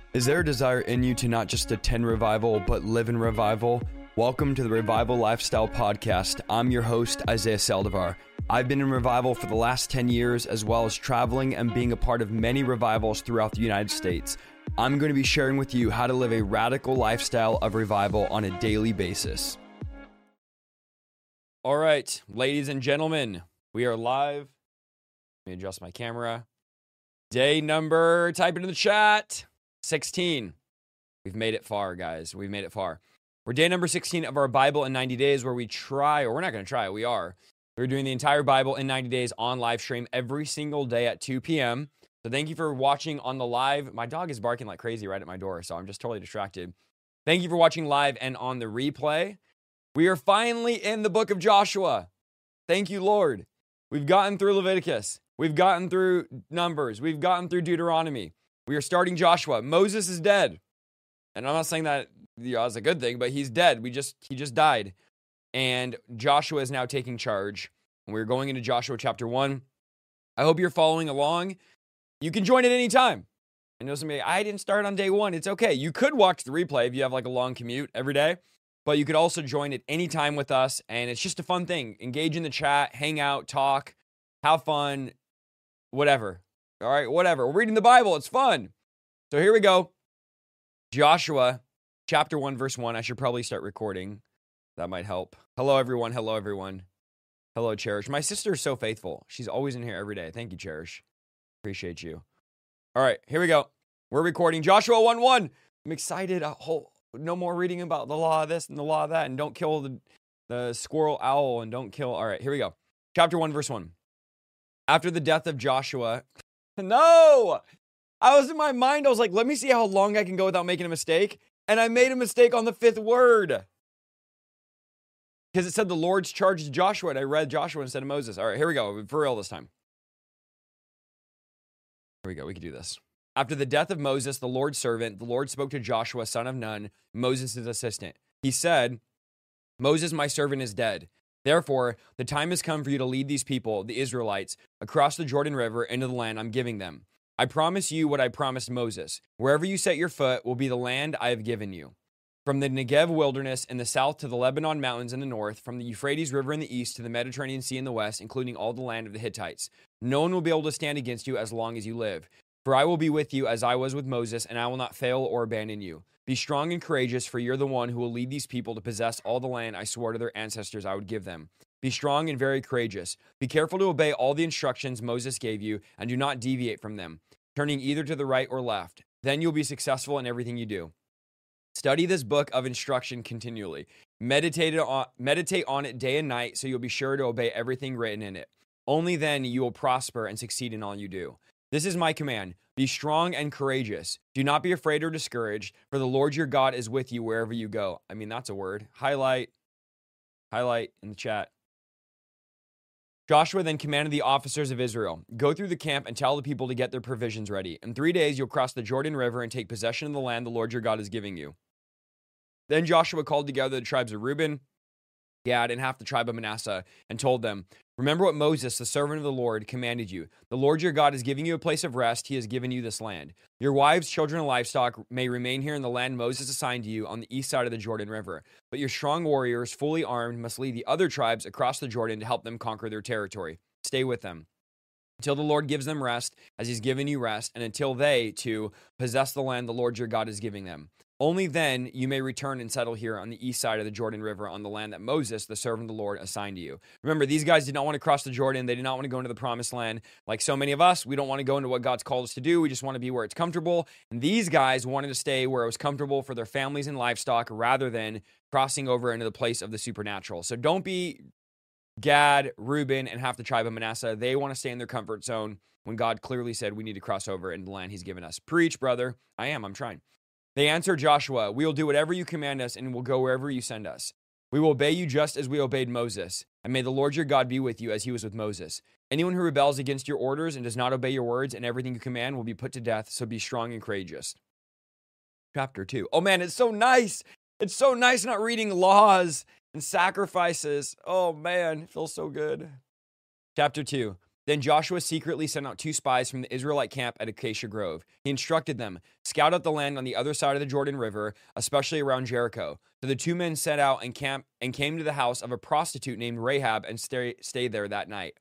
Is there a desire in you to not just attend revival, but live in revival? Welcome to the Revival Lifestyle Podcast. I'm your host, Isaiah Saldivar. I've been in revival for the last 10 years, as well as traveling and being a part of many revivals throughout the United States. I'm going to be sharing with you how to live a radical lifestyle of revival on a daily basis. All right, ladies and gentlemen, we are live. Let me adjust my camera. Day number, type it in the chat. 16. We've made it far, guys. We've made it far. We're day number 16 of our Bible in 90 days where we try, or we're not going to try, we are. We're doing the entire Bible in 90 days on live stream every single day at 2 p.m. So thank you for watching on the live. My dog is barking like crazy right at my door, so I'm just totally distracted. Thank you for watching live and on the replay. We are finally in the book of Joshua. Thank you, Lord. We've gotten through Leviticus. We've gotten through Numbers. We've gotten through Deuteronomy. We are starting Joshua. Moses is dead. And I'm not saying that it's a good thing, but he's dead. He just died. And Joshua is now taking charge. And we're going into Joshua chapter 1. I hope you're following along. You can join at any time. I know somebody, I didn't start on day 1. It's okay. You could watch the replay if you have like a long commute every day. But you could also join at any time with us. And it's just a fun thing. Engage in the chat, hang out, talk, have fun, whatever. All right, whatever. We're reading the Bible. It's fun. So here we go. Joshua, chapter 1, verse 1. I should probably start recording. That might help. Hello, everyone. Hello, everyone. Hello, Cherish. My sister is so faithful. She's always in here every day. Thank you, Cherish. Appreciate you. All right, here we go. We're recording Joshua 1:1. I'm excited. No more reading about the law of this and the law of that. And don't kill the squirrel owl and don't kill. All right, here we go. Chapter 1, verse 1. After the death of Joshua... No! I was in my mind, I was like, let me see how long I can go without making a mistake. And I made a mistake on the 5th word. Because it said the Lord's charged Joshua, and I read Joshua instead of Moses. All right, here we go. For real this time. Here we go. We can do this. After the death of Moses, the Lord's servant, the Lord spoke to Joshua, son of Nun, Moses' assistant. He said, Moses, my servant, is dead. Therefore, the time has come for you to lead these people, the Israelites, across the Jordan River into the land I'm giving them. I promise you what I promised Moses. Wherever you set your foot will be the land I have given you. From the Negev wilderness in the south to the Lebanon mountains in the north, from the Euphrates River in the east to the Mediterranean Sea in the west, including all the land of the Hittites. No one will be able to stand against you as long as you live. For I will be with you as I was with Moses, and I will not fail or abandon you. Be strong and courageous, for you're the one who will lead these people to possess all the land I swore to their ancestors I would give them. Be strong and very courageous. Be careful to obey all the instructions Moses gave you, and do not deviate from them, turning either to the right or left. Then you'll be successful in everything you do. Study this book of instruction continually. Meditate on it day and night, so you'll be sure to obey everything written in it. Only then you will prosper and succeed in all you do. This is my command. Be strong and courageous. Do not be afraid or discouraged, for the Lord your God is with you wherever you go. I mean, that's a word. Highlight in the chat. Joshua then commanded the officers of Israel, go through the camp and tell the people to get their provisions ready. In 3 days, you'll cross the Jordan River and take possession of the land the Lord your God is giving you. Then Joshua called together the tribes of Reuben, Gad, and half the tribe of Manasseh, and told them, remember what Moses, the servant of the Lord, commanded you. The Lord your God is giving you a place of rest. He has given you this land. Your wives, children, and livestock may remain here in the land Moses assigned to you on the east side of the Jordan River. But your strong warriors, fully armed, must lead the other tribes across the Jordan to help them conquer their territory. Stay with them until the Lord gives them rest, as he's given you rest, and until they, too, possess the land the Lord your God is giving them. Only then you may return and settle here on the east side of the Jordan River on the land that Moses, the servant of the Lord, assigned to you. Remember, these guys did not want to cross the Jordan. They did not want to go into the promised land. Like so many of us, we don't want to go into what God's called us to do. We just want to be where it's comfortable. And these guys wanted to stay where it was comfortable for their families and livestock rather than crossing over into the place of the supernatural. So don't be Gad, Reuben, and half the tribe of Manasseh. They want to stay in their comfort zone when God clearly said we need to cross over into the land he's given us. Preach, brother. I'm trying. They answered Joshua, we will do whatever you command us and we'll go wherever you send us. We will obey you just as we obeyed Moses. And may the Lord your God be with you as he was with Moses. Anyone who rebels against your orders and does not obey your words and everything you command will be put to death. So be strong and courageous. Chapter 2. Oh man, it's so nice. It's so nice not reading laws and sacrifices. Oh man, it feels so good. Chapter 2. Then Joshua secretly sent out 2 spies from the Israelite camp at Acacia Grove. He instructed them, scout out the land on the other side of the Jordan River, especially around Jericho. So the 2 men set out and came to the house of a prostitute named Rahab and stayed there that night.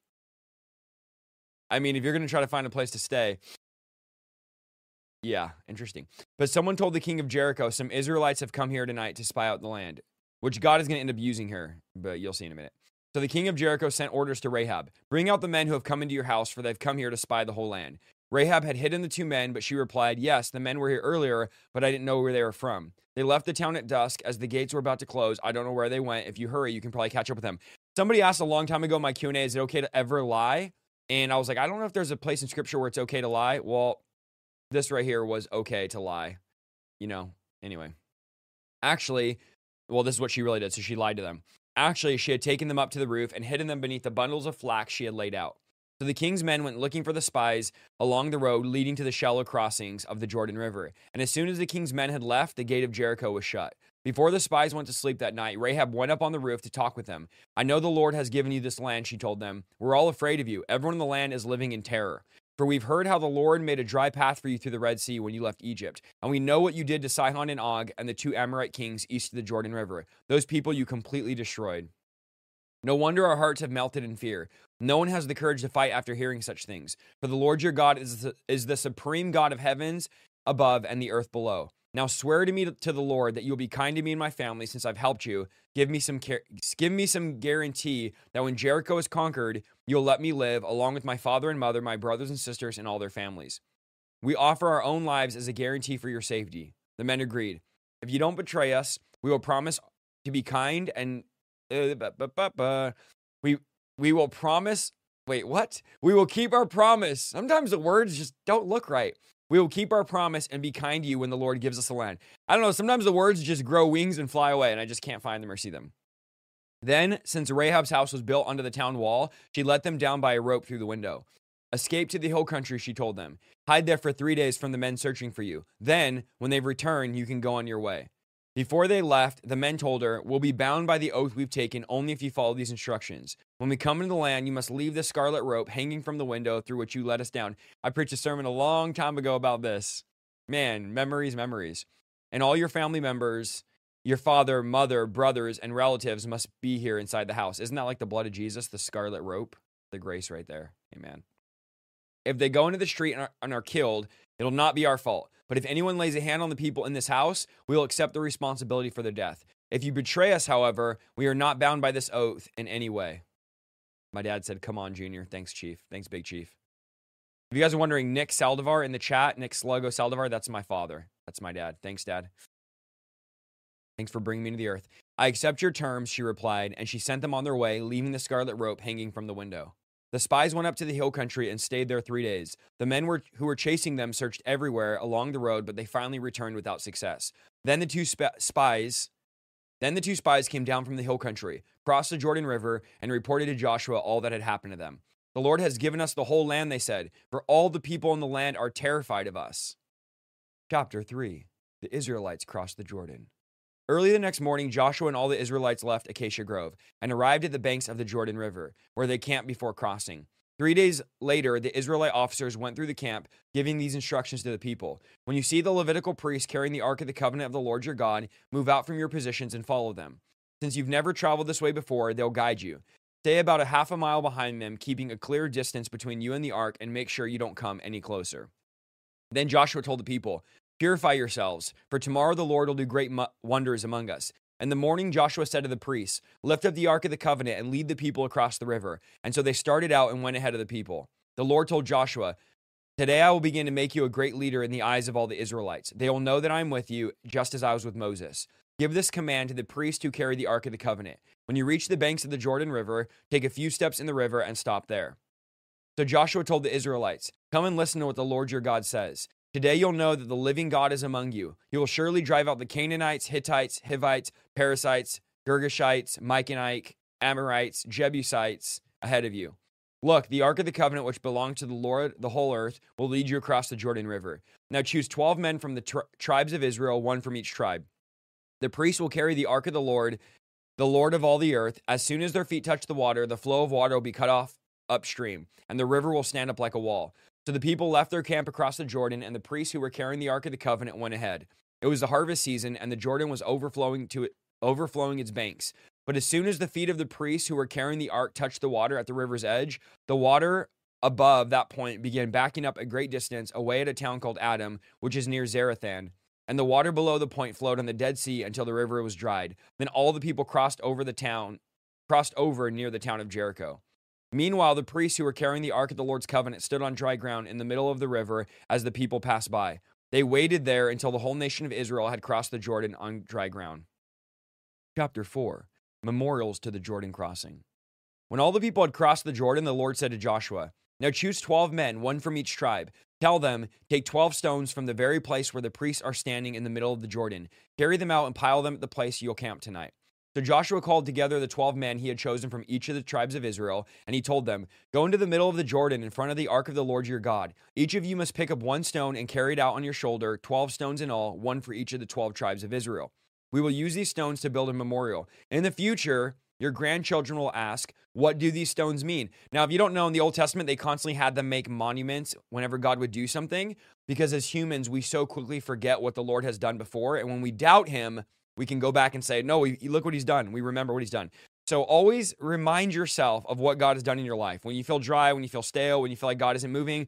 I mean, if you're going to try to find a place to stay, yeah, interesting. But someone told the king of Jericho, some Israelites have come here tonight to spy out the land, which God is going to end up using her, but you'll see in a minute. So the king of Jericho sent orders to Rahab, bring out the men who have come into your house, for they've come here to spy the whole land. Rahab had hidden the 2 men, but she replied, yes, the men were here earlier, but I didn't know where they were from. They left the town at dusk as the gates were about to close. I don't know where they went. If you hurry, you can probably catch up with them. Somebody asked a long time ago in my Q&A, is it okay to ever lie? And I was like, I don't know if there's a place in scripture where it's okay to lie. Well, this right here was okay to lie. Anyway. Actually, well, this is what she really did. So she lied to them. Actually, she had taken them up to the roof and hidden them beneath the bundles of flax she had laid out. So the king's men went looking for the spies along the road leading to the shallow crossings of the Jordan River. And as soon as the king's men had left, the gate of Jericho was shut. Before the spies went to sleep that night, Rahab went up on the roof to talk with them. I know the Lord has given you this land, she told them. We're all afraid of you. Everyone in the land is living in terror. For we've heard how the Lord made a dry path for you through the Red Sea when you left Egypt. And we know what you did to Sihon and Og and the 2 Amorite kings east of the Jordan River. Those people you completely destroyed. No wonder our hearts have melted in fear. No one has the courage to fight after hearing such things. For the Lord your God is the supreme God of heavens above and the earth below. Now swear to me to the Lord that you will be kind to me and my family since I've helped you. Give me some guarantee that when Jericho is conquered, you'll let me live along with my father and mother, my brothers and sisters, and all their families. We offer our own lives as a guarantee for your safety. The men agreed. If you don't betray us, we will promise to be kind and we will promise. Wait, what? We will keep our promise. Sometimes the words just don't look right. We will keep our promise and be kind to you when the Lord gives us the land. I don't know. Sometimes the words just grow wings and fly away, and I just can't find them or see them. Then, since Rahab's house was built under the town wall, she let them down by a rope through the window. Escape to the hill country, she told them. Hide there for 3 days from the men searching for you. Then, when they return, you can go on your way. Before they left, the men told her, we'll be bound by the oath we've taken only if you follow these instructions. When we come into the land, you must leave the scarlet rope hanging from the window through which you let us down. I preached a sermon a long time ago about this. Man, memories. And all your family members, your father, mother, brothers, and relatives must be here inside the house. Isn't that like the blood of Jesus, the scarlet rope? The grace right there. Amen. If they go into the street and are killed, it'll not be our fault. But if anyone lays a hand on the people in this house, we will accept the responsibility for their death. If you betray us, however, we are not bound by this oath in any way. My dad said, come on, Junior. Thanks, Chief. Thanks, Big Chief. If you guys are wondering, Nick Saldivar in the chat, Nick Sluggo Saldivar, that's my father. That's my dad. Thanks, Dad. Thanks for bringing me to the earth. I accept your terms, she replied, and she sent them on their way, leaving the scarlet rope hanging from the window. The spies went up to the hill country and stayed there 3 days. The men who were chasing them searched everywhere along the road, but they finally returned without success. Then the two spies came down from the hill country, crossed the Jordan River, and reported to Joshua all that had happened to them. The Lord has given us the whole land, they said, for all the people in the land are terrified of us. Chapter 3. The Israelites crossed the Jordan. Early the next morning, Joshua and all the Israelites left Acacia Grove and arrived at the banks of the Jordan River, where they camped before crossing. 3 days later, the Israelite officers went through the camp, giving these instructions to the people. When you see the Levitical priests carrying the Ark of the Covenant of the Lord your God, move out from your positions and follow them. Since you've never traveled this way before, they'll guide you. Stay about a half a mile behind them, keeping a clear distance between you and the Ark, and make sure you don't come any closer. Then Joshua told the people, purify yourselves, for tomorrow the Lord will do great wonders among us. In the morning, Joshua said to the priests, lift up the Ark of the Covenant and lead the people across the river. And so they started out and went ahead of the people. The Lord told Joshua, today I will begin to make you a great leader in the eyes of all the Israelites. They will know that I am with you, just as I was with Moses. Give this command to the priests who carry the Ark of the Covenant. When you reach the banks of the Jordan River, take a few steps in the river and stop there. So Joshua told the Israelites, come and listen to what the Lord your God says. Today you'll know that the living God is among you. He will surely drive out the Canaanites, Hittites, Hivites, Perizzites, Girgashites, Micanite, Amorites, Jebusites ahead of you. Look, the Ark of the Covenant, which belongs to the Lord, the whole earth, will lead you across the Jordan River. Now choose 12 men from the tribes of Israel, one from each tribe. The priests will carry the Ark of the Lord of all the earth. As soon as their feet touch the water, the flow of water will be cut off upstream, and the river will stand up like a wall. So the people left their camp across the Jordan, and the priests who were carrying the Ark of the Covenant went ahead. It was the harvest season, and the Jordan was overflowing its banks. But as soon as the feet of the priests who were carrying the ark touched the water at the river's edge, the water above that point began backing up a great distance away at a town called Adam, which is near Zarethan. And the water below the point flowed on the Dead Sea until the river was dried. Then all the people crossed over near the town of Jericho. Meanwhile, the priests who were carrying the Ark of the Lord's covenant stood on dry ground in the middle of the river as the people passed by. They waited there until the whole nation of Israel had crossed the Jordan on dry ground. Chapter 4. Memorials to the Jordan crossing. When all the people had crossed the Jordan, the Lord said to Joshua, "Now choose 12 men, one from each tribe. Tell them, take 12 stones from the very place where the priests are standing in the middle of the Jordan. Carry them out and pile them at the place you'll camp tonight." So Joshua called together the 12 men he had chosen from each of the tribes of Israel, and he told them, "Go into the middle of the Jordan in front of the ark of the Lord your God. Each of you must pick up one stone and carry it out on your shoulder, 12 stones in all, one for each of the 12 tribes of Israel. We will use these stones to build a memorial. In the future, your grandchildren will ask, 'What do these stones mean?'" Now, if you don't know, in the Old Testament, they constantly had them make monuments whenever God would do something, because as humans, we so quickly forget what the Lord has done before. And when we doubt him, we can go back and say, "No, look what he's done." We remember what he's done. So always remind yourself of what God has done in your life. When you feel dry, when you feel stale, when you feel like God isn't moving,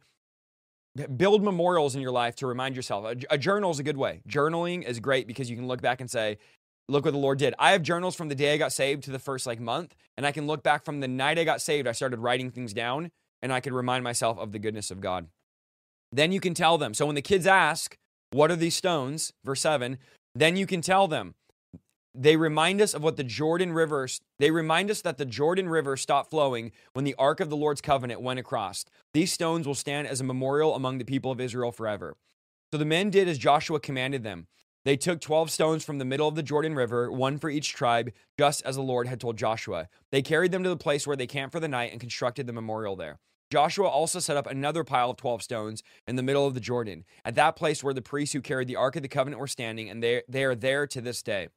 build memorials in your life to remind yourself. A journal is a good way. Journaling is great because you can look back and say, "Look what the Lord did." I have journals from the day I got saved to the first month, and I can look back from the night I got saved. I started writing things down, and I could remind myself of the goodness of God. Then you can tell them. So when the kids ask, "What are these stones?" Verse 7, then you can tell them. They remind us of what the Jordan River, they remind us that the Jordan River stopped flowing when the Ark of the Lord's covenant went across. These stones will stand as a memorial among the people of Israel forever. So the men did as Joshua commanded them. They took 12 stones from the middle of the Jordan River, one for each tribe, just as the Lord had told Joshua. They carried them to the place where they camped for the night and constructed the memorial there. Joshua also set up another pile of 12 stones in the middle of the Jordan, at that place where the priests who carried the Ark of the Covenant were standing, and they are there to this day.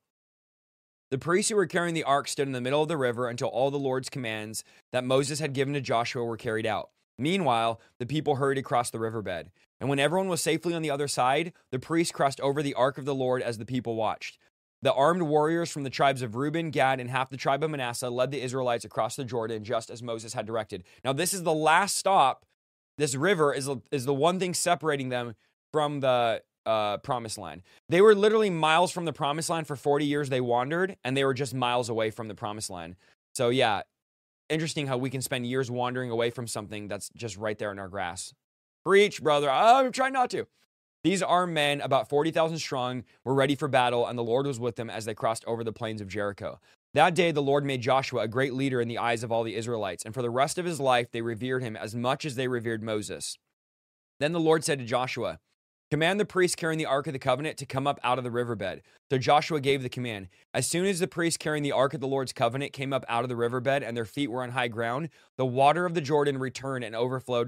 The priests who were carrying the ark stood in the middle of the river until all the Lord's commands that Moses had given to Joshua were carried out. Meanwhile, the people hurried across the riverbed. And when everyone was safely on the other side, the priests crossed over the ark of the Lord as the people watched. The armed warriors from the tribes of Reuben, Gad, and half the tribe of Manasseh led the Israelites across the Jordan just as Moses had directed. Now, this is the last stop. This river is the one thing separating them from the promised land. They were literally miles from the promised land. For 40 years they wandered, and they were just miles away from the promised land. So yeah, interesting how we can spend years wandering away from something that's just right there in our grass. Preach, brother. I'm trying not to. These armed men, about 40,000 strong, were ready for battle, and the Lord was with them as they crossed over the plains of Jericho. That day the Lord made Joshua a great leader in the eyes of all the Israelites, and for the rest of his life they revered him as much as they revered Moses. Then the Lord said to Joshua, "Command the priests carrying the Ark of the Covenant to come up out of the riverbed." So Joshua gave the command. As soon as the priests carrying the Ark of the Lord's Covenant came up out of the riverbed and their feet were on high ground, the water of the Jordan returned and overflowed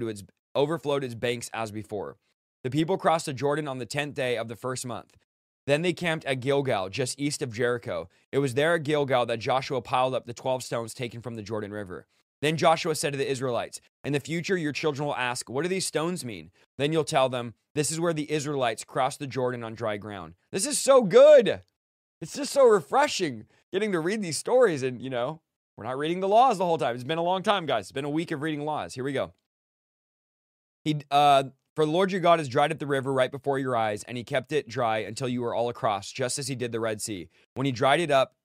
its banks as before. The people crossed the Jordan on the 10th day of the first month. Then they camped at Gilgal, just east of Jericho. It was there at Gilgal that Joshua piled up the 12 stones taken from the Jordan River. Then Joshua said to the Israelites, "In the future, your children will ask, 'What do these stones mean?' Then you'll tell them, 'This is where the Israelites crossed the Jordan on dry ground.'" This is so good. It's just so refreshing getting to read these stories. And, we're not reading the laws the whole time. It's been a long time, guys. It's been a week of reading laws. Here we go. For the Lord your God has dried up the river right before your eyes, and he kept it dry until you were all across, just as he did the Red Sea. When he dried it up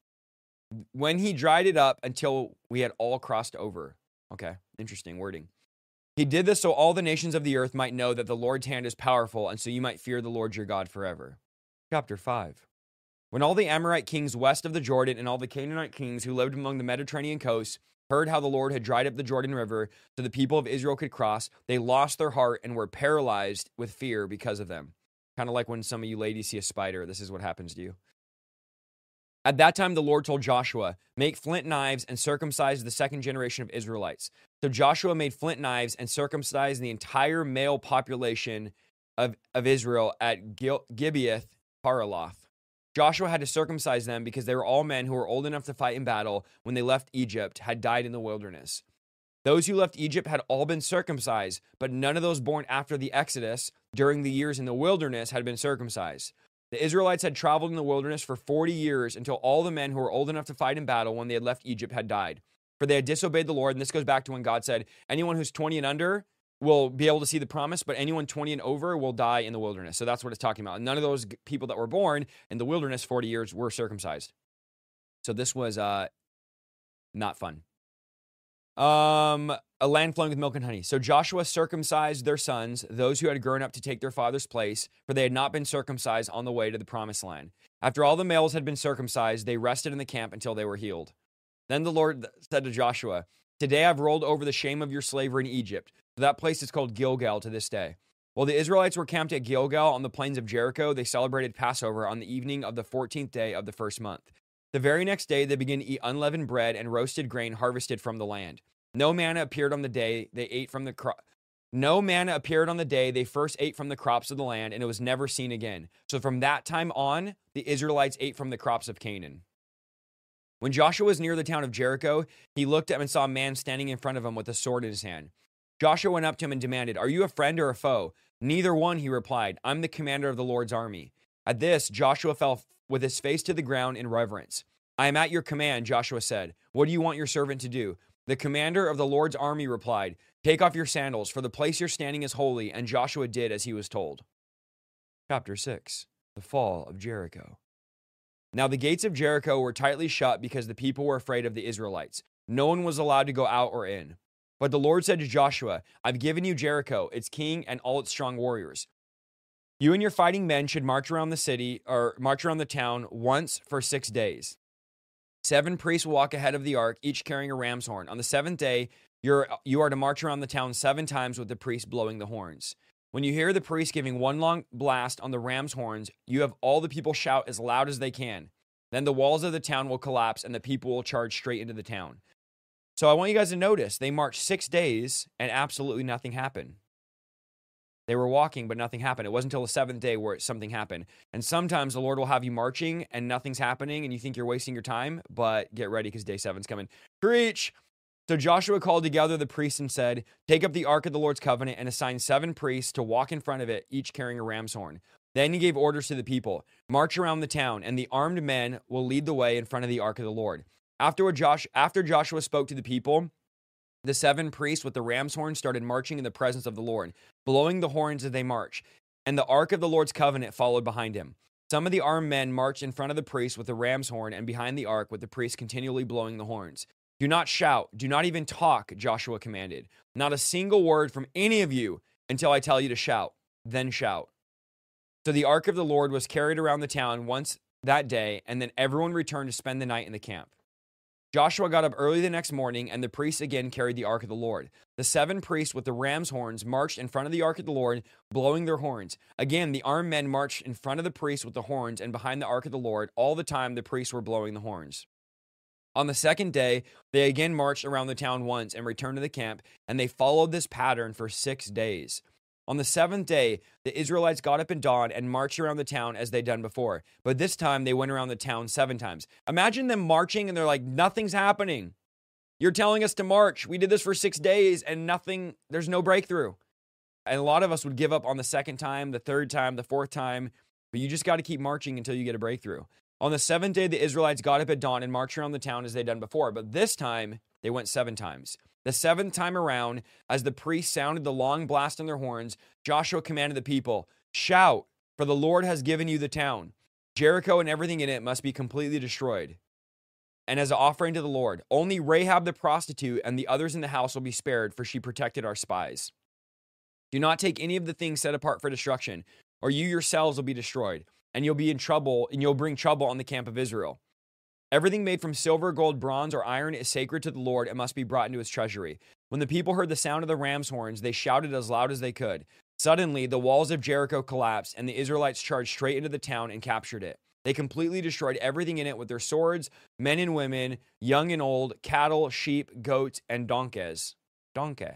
until we had all crossed over. Okay, interesting wording. He did this so all the nations of the earth might know that the Lord's hand is powerful, and so you might fear the Lord your God forever. Chapter 5. When all the Amorite kings west of the Jordan and all the Canaanite kings who lived among the Mediterranean coast heard how the Lord had dried up the Jordan River so the people of Israel could cross, they lost their heart and were paralyzed with fear because of them. Kind of like when some of you ladies see a spider. This is what happens to you. At that time, the Lord told Joshua, "Make flint knives and circumcise the second generation of Israelites." So Joshua made flint knives and circumcised the entire male population of Israel at Gibeath Haraloth. Joshua had to circumcise them because they were all men who were old enough to fight in battle when they left Egypt, had died in the wilderness. Those who left Egypt had all been circumcised, but none of those born after the Exodus during the years in the wilderness had been circumcised. The Israelites had traveled in the wilderness for 40 years until all the men who were old enough to fight in battle when they had left Egypt had died. For they had disobeyed the Lord. And this goes back to when God said, anyone who's 20 and under will be able to see the promise, but anyone 20 and over will die in the wilderness. So that's what it's talking about. And none of those people that were born in the wilderness 40 years were circumcised. So this was not fun. A land flowing with milk and honey. So Joshua circumcised their sons, those who had grown up to take their father's place, for they had not been circumcised on the way to the promised land. After all the males had been circumcised, they rested in the camp until they were healed. Then the Lord said to Joshua, today I've rolled over the shame of your slavery in Egypt. So that place is called Gilgal to this day. While the Israelites were camped at Gilgal on the plains of Jericho, they celebrated Passover on the evening of the 14th day of the first month. The very next day, they began to eat unleavened bread and roasted grain harvested from the land. No manna appeared on the day they ate from the crop. No manna appeared on the day they first ate from the crops of the land, and it was never seen again. So from that time on, the Israelites ate from the crops of Canaan. When Joshua was near the town of Jericho, he looked up and saw a man standing in front of him with a sword in his hand. Joshua went up to him and demanded, are you a friend or a foe? Neither one, he replied. I'm the commander of the Lord's army. At this, Joshua fell with his face to the ground in reverence. I am at your command, Joshua said. What do you want your servant to do? The commander of the Lord's army replied, take off your sandals, for the place you're standing is holy. And Joshua did as he was told. Chapter 6, the fall of Jericho. Now the gates of Jericho were tightly shut because the people were afraid of the Israelites. No one was allowed to go out or in. But the Lord said to Joshua, I've given you Jericho, its king, and all its strong warriors. You and your fighting men should march around the city, or march around the town once for 6 days. 7 priests will walk ahead of the ark, each carrying a ram's horn. On the 7th day, you are to march around the town 7 times with the priests blowing the horns. When you hear the priest giving one long blast on the ram's horns, you have all the people shout as loud as they can. Then the walls of the town will collapse and the people will charge straight into the town. So I want you guys to notice, they marched 6 days and absolutely nothing happened. They were walking, but nothing happened. It wasn't until the 7th day where something happened. And sometimes the Lord will have you marching and nothing's happening and you think you're wasting your time, but get ready because day 7's coming. Preach! So Joshua called together the priests and said, take up the ark of the Lord's covenant and assign 7 priests to walk in front of it, each carrying a ram's horn. Then he gave orders to the people, march around the town, and the armed men will lead the way in front of the ark of the Lord. After Joshua spoke to the people, the 7 priests with the ram's horn started marching in the presence of the Lord, blowing the horns as they marched. And the ark of the Lord's covenant followed behind him. Some of the armed men marched in front of the priests with the ram's horn and behind the ark with the priests continually blowing the horns. Do not shout, do not even talk, Joshua commanded. Not a single word from any of you until I tell you to shout. Then shout. So the ark of the Lord was carried around the town once that day, and then everyone returned to spend the night in the camp. Joshua got up early the next morning, and the priests again carried the ark of the Lord. The 7 priests with the ram's horns marched in front of the ark of the Lord, blowing their horns. Again, the armed men marched in front of the priests with the horns, and behind the ark of the Lord, all the time the priests were blowing the horns. On the 2nd day, they again marched around the town once and returned to the camp, and they followed this pattern for 6 days. On the 7th day, the Israelites got up at dawn and marched around the town as they'd done before. But this time, they went around the town 7 times. Imagine them marching and they're like, nothing's happening. You're telling us to march. We did this for 6 days and nothing, there's no breakthrough. And a lot of us would give up on the 2nd time, the 3rd time, the 4th time. But you just got to keep marching until you get a breakthrough. On the 7th day, the Israelites got up at dawn and marched around the town as they'd done before. But this time, they went 7 times. The 7th time around, as the priests sounded the long blast on their horns, Joshua commanded the people, shout, for the Lord has given you the town. Jericho and everything in it must be completely destroyed. And as an offering to the Lord, only Rahab the prostitute and the others in the house will be spared, for she protected our spies. Do not take any of the things set apart for destruction, or you yourselves will be destroyed, and you'll be in trouble, and you'll bring trouble on the camp of Israel. Everything made from silver, gold, bronze, or iron is sacred to the Lord and must be brought into his treasury. When the people heard the sound of the ram's horns, they shouted as loud as they could. Suddenly, the walls of Jericho collapsed, and the Israelites charged straight into the town and captured it. They completely destroyed everything in it with their swords, men and women, young and old, cattle, sheep, goats, and donkeys. Donkey.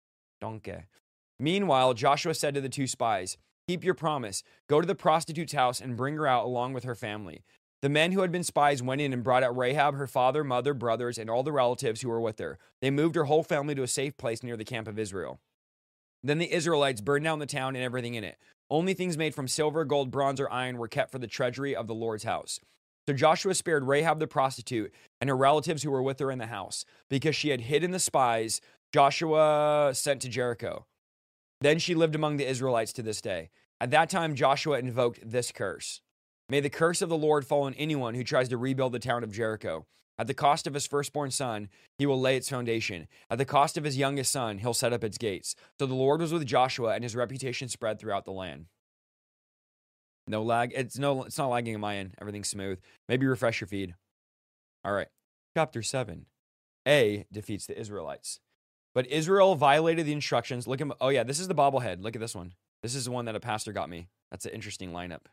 Meanwhile, Joshua said to the 2 spies, keep your promise. Go to the prostitute's house and bring her out along with her family. The men who had been spies went in and brought out Rahab, her father, mother, brothers, and all the relatives who were with her. They moved her whole family to a safe place near the camp of Israel. Then the Israelites burned down the town and everything in it. Only things made from silver, gold, bronze, or iron were kept for the treasury of the Lord's house. So Joshua spared Rahab the prostitute and her relatives who were with her in the house, because she had hidden the spies Joshua sent to Jericho. Then she lived among the Israelites to this day. At that time, Joshua invoked this curse. May the curse of the Lord fall on anyone who tries to rebuild the town of Jericho. At the cost of his firstborn son, he will lay its foundation. At the cost of his youngest son, he'll set up its gates. So the Lord was with Joshua, and his reputation spread throughout the land. No lag. It's not lagging on my end. Everything's smooth. Maybe refresh your feed. All right. Chapter 7. A defeats the Israelites. But Israel violated the instructions. Look at, oh yeah, this is the bobblehead. Look at this one. This is the one that a pastor got me. That's an interesting lineup.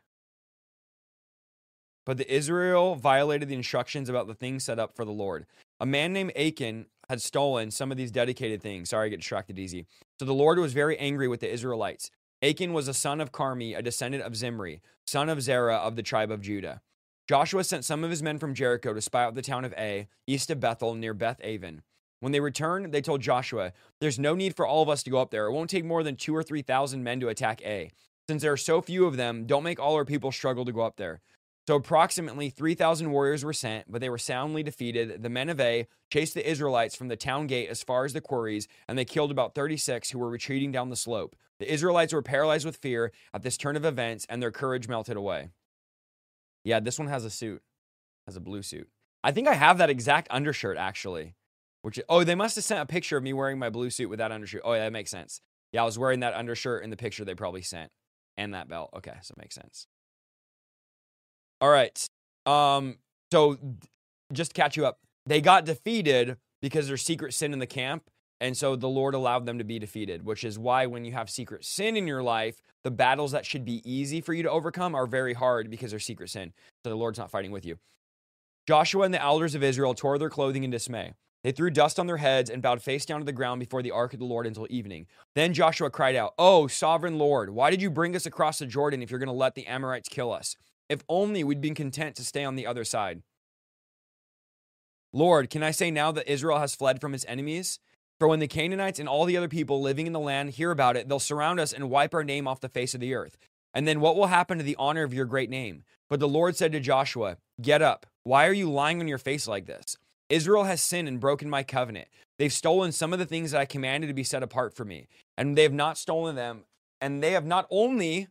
But the Israel violated the instructions about the things set up for the Lord. A man named Achan had stolen some of these dedicated things. Sorry, I get distracted easy. So the Lord was very angry with the Israelites. Achan was a son of Carmi, a descendant of Zimri, son of Zerah of the tribe of Judah. Joshua sent some of his men from Jericho to spy out the town of Ai, east of Bethel, near Beth Aven. When they returned, they told Joshua, "There's no need for all of us to go up there. It won't take more than 2,000 or 3,000 men to attack Ai. Since there are so few of them, don't make all our people struggle to go up there." So approximately 3,000 warriors were sent, but they were soundly defeated. The men of Ai chased the Israelites from the town gate as far as the quarries, and they killed about 36 who were retreating down the slope. The Israelites were paralyzed with fear at this turn of events, and their courage melted away. Yeah, this one has a suit. Has a blue suit. I think I have that exact undershirt, actually. They must have sent a picture of me wearing my blue suit with that undershirt. Oh, yeah, that makes sense. Yeah, I was wearing that undershirt in the picture they probably sent. And that belt. Okay, so it makes sense. All right. So just to catch you up, they got defeated because there's secret sin in the camp. And so the Lord allowed them to be defeated, which is why when you have secret sin in your life, the battles that should be easy for you to overcome are very hard because there's secret sin. So the Lord's not fighting with you. Joshua and the elders of Israel tore their clothing in dismay. They threw dust on their heads and bowed face down to the ground before the ark of the Lord until evening. Then Joshua cried out, "Oh, sovereign Lord, why did you bring us across the Jordan if you're going to let the Amorites kill us? If only we'd been content to stay on the other side. Lord, can I say now that Israel has fled from its enemies? For when the Canaanites and all the other people living in the land hear about it, they'll surround us and wipe our name off the face of the earth. And then what will happen to the honor of your great name?" But the Lord said to Joshua, "Get up. Why are you lying on your face like this? Israel has sinned and broken my covenant. They've stolen some of the things that I commanded to be set apart for me. And they have not stolen them. And they have not only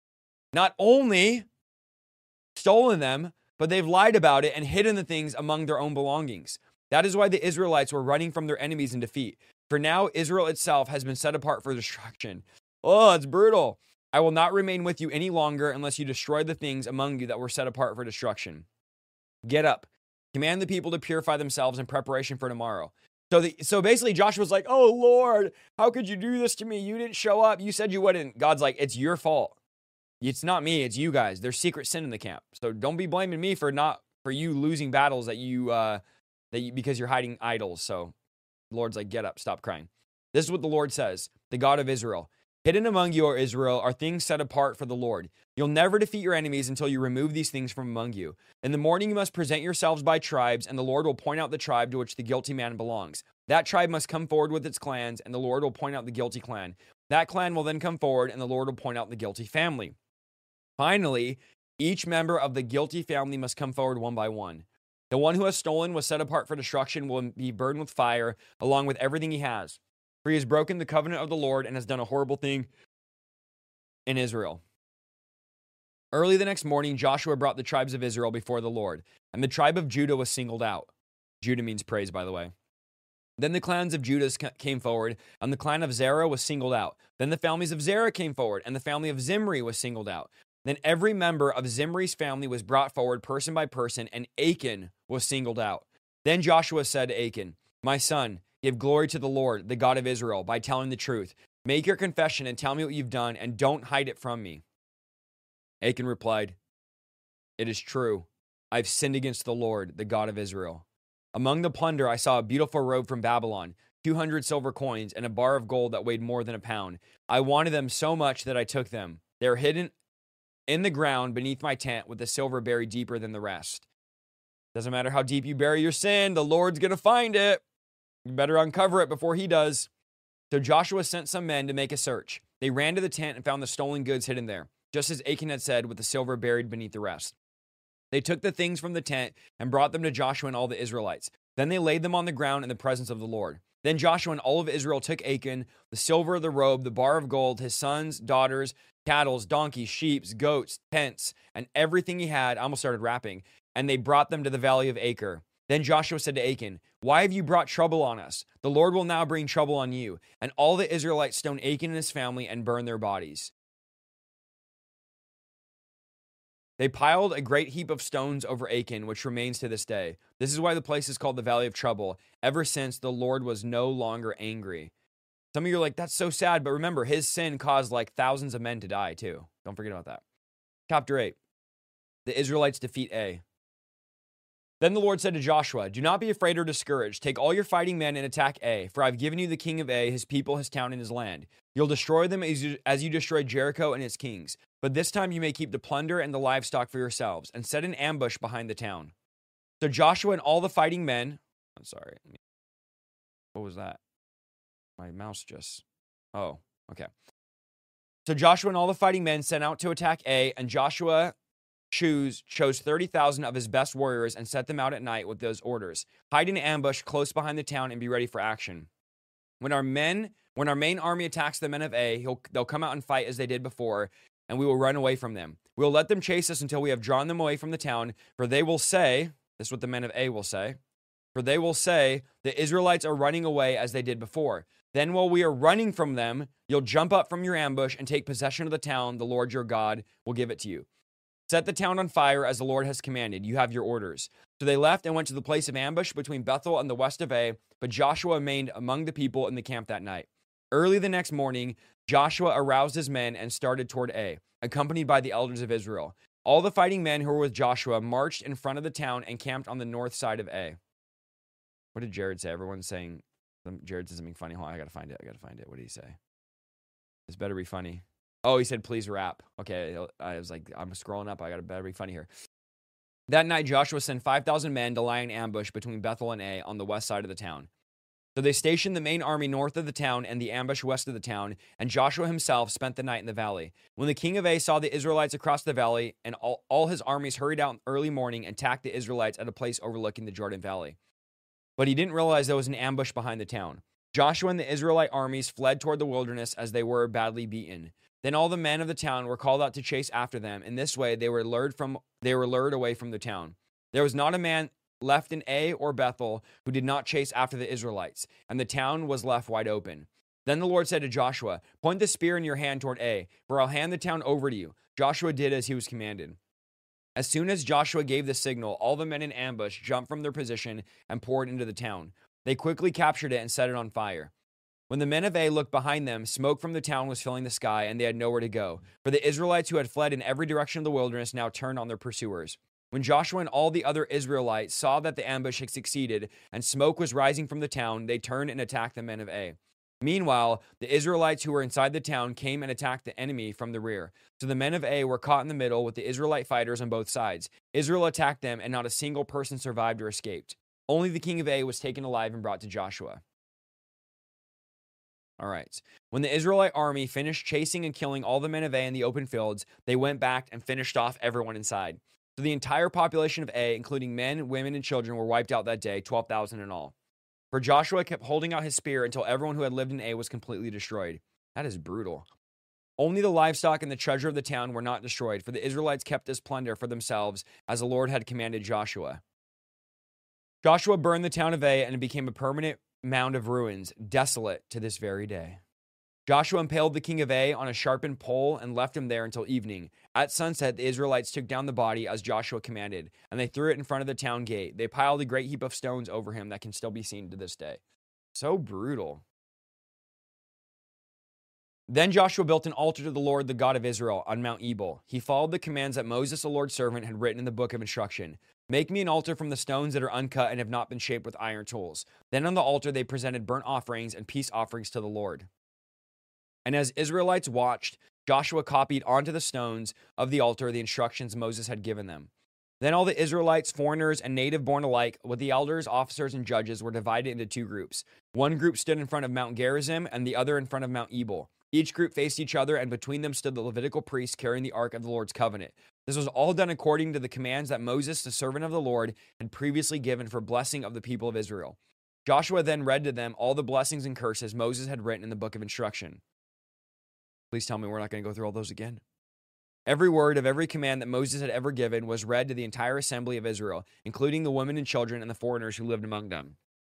stolen them, but they've lied about it and hidden the things among their own belongings. That is why the Israelites were running from their enemies in defeat. For now, Israel itself has been set apart for destruction." Oh, it's brutal. "I will not remain with you any longer unless you destroy the things among you that were set apart for destruction. Get up. Command the people to purify themselves in preparation for tomorrow." So basically Joshua's like, "Oh, Lord, how could you do this to me? You didn't show up. You said you wouldn't." God's like, "It's your fault. It's not me. It's you guys. There's secret sin in the camp. So don't be blaming me for you losing battles because you're hiding idols." So the Lord's like, "Get up. Stop crying." This is what the Lord says, the God of Israel. "Hidden among you, O Israel, are things set apart for the Lord. You'll never defeat your enemies until you remove these things from among you. In the morning you must present yourselves by tribes, and the Lord will point out the tribe to which the guilty man belongs. That tribe must come forward with its clans, and the Lord will point out the guilty clan. That clan will then come forward, and the Lord will point out the guilty family. Finally, each member of the guilty family must come forward one by one. The one who has stolen was set apart for destruction will be burned with fire, along with everything he has. For he has broken the covenant of the Lord and has done a horrible thing in Israel." Early the next morning, Joshua brought the tribes of Israel before the Lord, and the tribe of Judah was singled out. Judah means praise, by the way. Then the clans of Judah came forward, and the clan of Zerah was singled out. Then the families of Zerah came forward, and the family of Zimri was singled out. Then every member of Zimri's family was brought forward person by person, and Achan was singled out. Then Joshua said to Achan, "My son, give glory to the Lord, the God of Israel, by telling the truth. Make your confession and tell me what you've done, and don't hide it from me." Achan replied, "It is true. I've sinned against the Lord, the God of Israel. Among the plunder, I saw a beautiful robe from Babylon, 200 silver coins, and a bar of gold that weighed more than a pound. I wanted them so much that I took them. They are hidden in the ground beneath my tent with the silver buried deeper than the rest. Doesn't matter how deep you bury your sin, the Lord's going to find it. You better uncover it before he does. So Joshua sent some men to make a search. They ran to the tent and found the stolen goods hidden there, just as Achan had said, with the silver buried beneath the rest. They took the things from the tent and brought them to Joshua and all the Israelites. Then they laid them on the ground in the presence of the Lord. Then Joshua and all of Israel took Achan, the silver, the robe, the bar of gold, his sons, daughters, cattle, donkeys, sheep, goats, tents, and everything he had. I almost started rapping. And they brought them to the valley of Achor. Then Joshua said to Achan, "Why have you brought trouble on us? The Lord will now bring trouble on you." And all the Israelites stoned Achan and his family and burned their bodies. They piled a great heap of stones over Achan, which remains to this day. This is why the place is called the Valley of Trouble, ever since the Lord was no longer angry. Some of you are like, that's so sad, but remember, his sin caused like thousands of men to die too. Don't forget about that. Chapter 8. The Israelites defeat Ai. Then the Lord said to Joshua, "Do not be afraid or discouraged. Take all your fighting men and attack Ai, for I have given you the king of Ai, his people, his town, and his land. You'll destroy them as you destroyed Jericho and its kings. But this time you may keep the plunder and the livestock for yourselves, and set an ambush behind the town." So Joshua and all the fighting men... I'm sorry. What was that? My mouse just... Oh, okay. So Joshua and all the fighting men sent out to attack Ai, and Joshua chose 30,000 of his best warriors and set them out at night with those orders: hide in an ambush close behind the town and be ready for action. When our main army attacks the men of Ai, they'll come out and fight as they did before, and we will run away from them. We will let them chase us until we have drawn them away from the town, for they will say, this is what the men of Ai will say, for they will say, the Israelites are running away as they did before. Then while we are running from them, you'll jump up from your ambush and take possession of the town. The Lord your God will give it to you. Set the town on fire as the Lord has commanded. You have your orders. So they left and went to the place of ambush between Bethel and the west of Ai, but Joshua remained among the people in the camp that night. Early the next morning, Joshua aroused his men and started toward Ai, accompanied by the elders of Israel. All the fighting men who were with Joshua marched in front of the town and camped on the north side of Ai. What did Jared say? Everyone's saying, Jared says something funny. Hold on, I gotta find it. What did he say? This better be funny. Oh, he said, please rap. Okay, I was like, I'm scrolling up. Better be funny here. That night, Joshua sent 5,000 men to lie in ambush between Bethel and Ai on the west side of the town. So they stationed the main army north of the town and the ambush west of the town, and Joshua himself spent the night in the valley. When the king of Ai saw the Israelites across the valley, and all his armies hurried out early morning and attacked the Israelites at a place overlooking the Jordan Valley. But he didn't realize there was an ambush behind the town. Joshua and the Israelite armies fled toward the wilderness as they were badly beaten. Then all the men of the town were called out to chase after them. In this way, they were lured away from the town. There was not a man left in Ai or Bethel who did not chase after the Israelites, and the town was left wide open. Then the Lord said to Joshua, "Point the spear in your hand toward Ai, for I'll hand the town over to you." Joshua did as he was commanded. As soon as Joshua gave the signal, all the men in ambush jumped from their position and poured into the town. They quickly captured it and set it on fire. When the men of Ai looked behind them, smoke from the town was filling the sky, and they had nowhere to go. For the Israelites who had fled in every direction of the wilderness now turned on their pursuers. When Joshua and all the other Israelites saw that the ambush had succeeded and smoke was rising from the town, they turned and attacked the men of Ai. Meanwhile, the Israelites who were inside the town came and attacked the enemy from the rear. So the men of Ai were caught in the middle with the Israelite fighters on both sides. Israel attacked them, and not a single person survived or escaped. Only the king of Ai was taken alive and brought to Joshua. All right. When the Israelite army finished chasing and killing all the men of Ai in the open fields, they went back and finished off everyone inside. So the entire population of Ai, including men, women, and children, were wiped out that day, 12,000 in all. For Joshua kept holding out his spear until everyone who had lived in Ai was completely destroyed. That is brutal. Only the livestock and the treasure of the town were not destroyed, for the Israelites kept this plunder for themselves, as the Lord had commanded Joshua. Joshua burned the town of Ai, and it became a permanent mound of ruins, desolate to this very day. Joshua impaled the king of Ai on a sharpened pole and left him there until evening. At sunset, the Israelites took down the body as Joshua commanded, and they threw it in front of the town gate. They piled a great heap of stones over him that can still be seen to this day. So brutal. Then Joshua built an altar to the Lord, the God of Israel, on Mount Ebal. He followed the commands that Moses, the Lord's servant, had written in the book of instruction. Make me an altar from the stones that are uncut and have not been shaped with iron tools. Then on the altar they presented burnt offerings and peace offerings to the Lord. And as Israelites watched, Joshua copied onto the stones of the altar the instructions Moses had given them. Then all the Israelites, foreigners, and native-born alike, with the elders, officers, and judges, were divided into two groups. One group stood in front of Mount Gerizim, and the other in front of Mount Ebal. Each group faced each other, and between them stood the Levitical priests carrying the ark of the Lord's covenant. This was all done according to the commands that Moses, the servant of the Lord, had previously given for blessing of the people of Israel. Joshua then read to them all the blessings and curses Moses had written in the book of instruction. Please tell me we're not going to go through all those again. Every word of every command that Moses had ever given was read to the entire assembly of Israel, including the women and children and the foreigners who lived among them.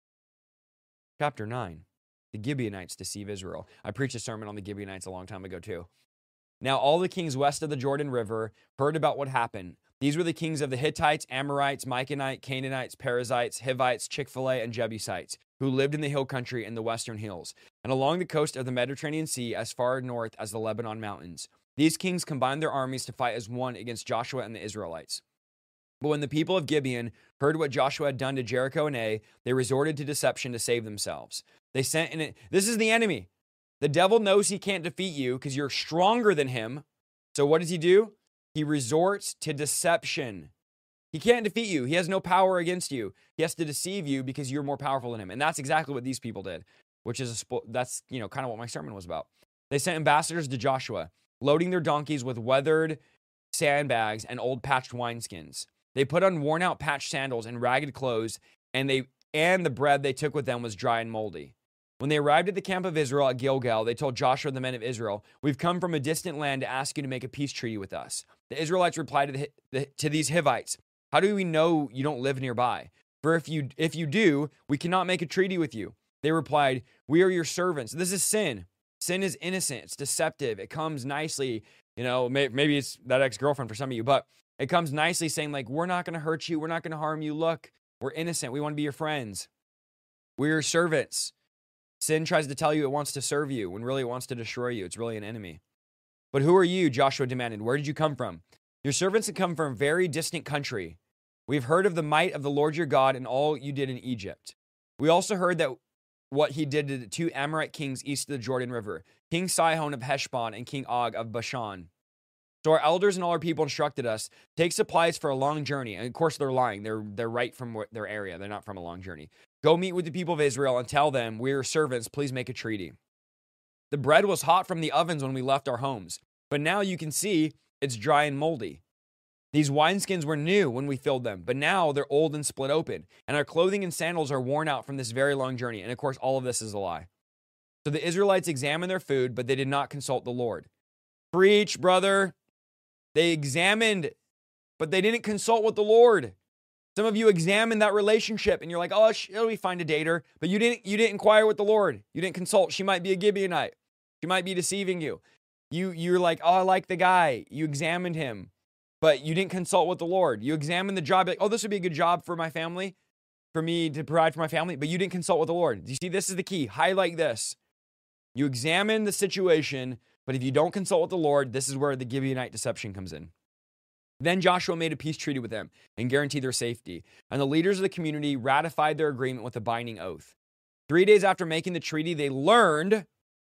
Chapter 9. The Gibeonites deceive Israel. I preached a sermon on the Gibeonites a long time ago too. Now all the kings west of the Jordan River heard about what happened. These were the kings of the Hittites, Amorites, Micanite, Canaanites, Perizzites, Hivites, Chick-fil-A, and Jebusites, who lived in the hill country in the western hills, and along the coast of the Mediterranean Sea as far north as the Lebanon mountains. These kings combined their armies to fight as one against Joshua and the Israelites. But when the people of Gibeon heard what Joshua had done to Jericho and Ai, they resorted to deception to save themselves. They sent in it. This is the enemy. The devil knows he can't defeat you because you're stronger than him. So what does he do? He resorts to deception. He can't defeat you. He has no power against you. He has to deceive you because you're more powerful than him. And that's exactly what these people did, which is that's kind of what my sermon was about. They sent ambassadors to Joshua, loading their donkeys with weathered sandbags and old patched wineskins. They put on worn-out patched sandals and ragged clothes, and the bread they took with them was dry and moldy. When they arrived at the camp of Israel at Gilgal, they told Joshua and the men of Israel, "We've come from a distant land to ask you to make a peace treaty with us." The Israelites replied to these Hivites, "How do we know you don't live nearby? For if you do, we cannot make a treaty with you." They replied, "We are your servants." This is sin. Sin is innocent. It's deceptive. It comes nicely. Maybe it's that ex-girlfriend for some of you, but it comes nicely saying like, we're not going to hurt you. We're not going to harm you. Look, we're innocent. We want to be your friends. We're your servants. Sin tries to tell you it wants to serve you when really it wants to destroy you. It's really an enemy. "But who are you?" Joshua demanded. "Where did you come from?" "Your servants have come from a very distant country. We've heard of the might of the Lord your God and all you did in Egypt. We also heard that what he did to the two Amorite kings east of the Jordan River, King Sihon of Heshbon and King Og of Bashan. So our elders and all our people instructed us, take supplies for a long journey." And of course they're lying. They're right from their area. They're not from a long journey. "Go meet with the people of Israel and tell them, we are servants. Please make a treaty. The bread was hot from the ovens when we left our homes, but now you can see it's dry and moldy. These wineskins were new when we filled them, but now they're old and split open. And our clothing and sandals are worn out from this very long journey." And of course, all of this is a lie. So the Israelites examined their food, but they did not consult the Lord. Preach, brother. They examined, but they didn't consult with the Lord. Some of you examine that relationship and you're like, "Oh, it'll be fine to date her." But you didn't inquire with the Lord. You didn't consult. She might be a Gibeonite. She might be deceiving you. You're like, "Oh, I like the guy." You examined him, but you didn't consult with the Lord. You examined the job, like, "Oh, this would be a good job for my family, for me to provide for my family," but you didn't consult with the Lord. You see, this is the key. Highlight this. You examine the situation, but if you don't consult with the Lord, this is where the Gibeonite deception comes in. Then Joshua made a peace treaty with them and guaranteed their safety. And the leaders of the community ratified their agreement with a binding oath. 3 days after making the treaty, they learned,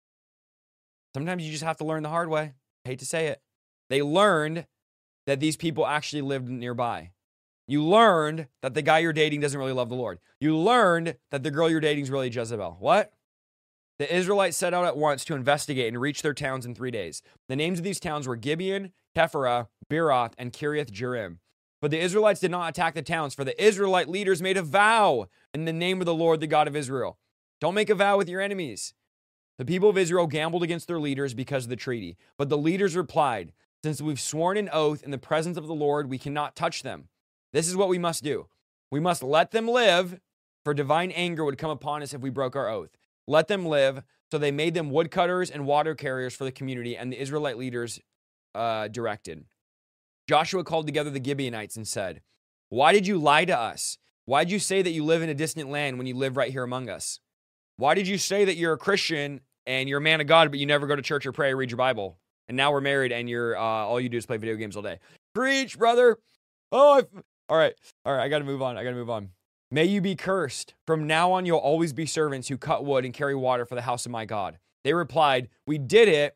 sometimes you just have to learn the hard way. I hate to say it. They learned that these people actually lived nearby. You learned that the guy you're dating doesn't really love the Lord. You learned that the girl you're dating is really Jezebel. What? The Israelites set out at once to investigate and reach their towns in 3 days. The names of these towns were Gibeon, Kephirah, Beeroth, and Kiriath Jearim. But the Israelites did not attack the towns, for the Israelite leaders made a vow in the name of the Lord, the God of Israel. Don't make a vow with your enemies. The people of Israel gambled against their leaders because of the treaty. But the leaders replied, "Since we've sworn an oath in the presence of the Lord, we cannot touch them. This is what we must do. We must let them live, for divine anger would come upon us if we broke our oath. Let them live." So they made them woodcutters and water carriers for the community, and the Israelite leaders directed. Joshua called together the Gibeonites and said, "Why did you lie to us? Why did you say that you live in a distant land when you live right here among us? Why did you say that you're a Christian and you're a man of God, but you never go to church or pray or read your Bible? And now we're married and you're all you do is play video games all day." Preach, brother. All right. I got to move on. "May you be cursed. From now on, you'll always be servants who cut wood and carry water for the house of my God." They replied, "We did it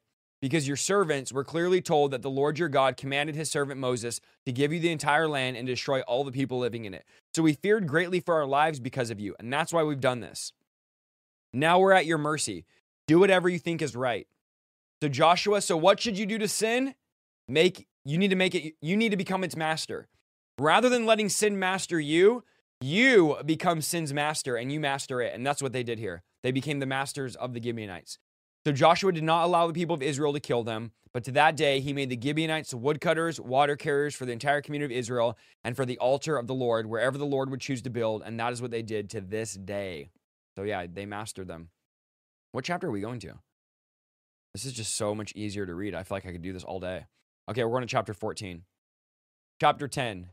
because your servants were clearly told that the Lord your God commanded his servant Moses to give you the entire land and destroy all the people living in it. So we feared greatly for our lives because of you, and that's why we've done this. Now we're at your mercy. Do whatever you think is right." So Joshua, so what should you do to sin? You need to become its master. Rather than letting sin master you, you become sin's master and you master it. And that's what they did here. They became the masters of the Gibeonites. So Joshua did not allow the people of Israel to kill them, but to that day he made the Gibeonites woodcutters, water carriers for the entire community of Israel and for the altar of the Lord, wherever the Lord would choose to build. And that is what they did to this day. So yeah, they mastered them. What chapter are we going to? This is just so much easier to read. I feel like I could do this all day. Okay, we're going to chapter 14. Chapter 10.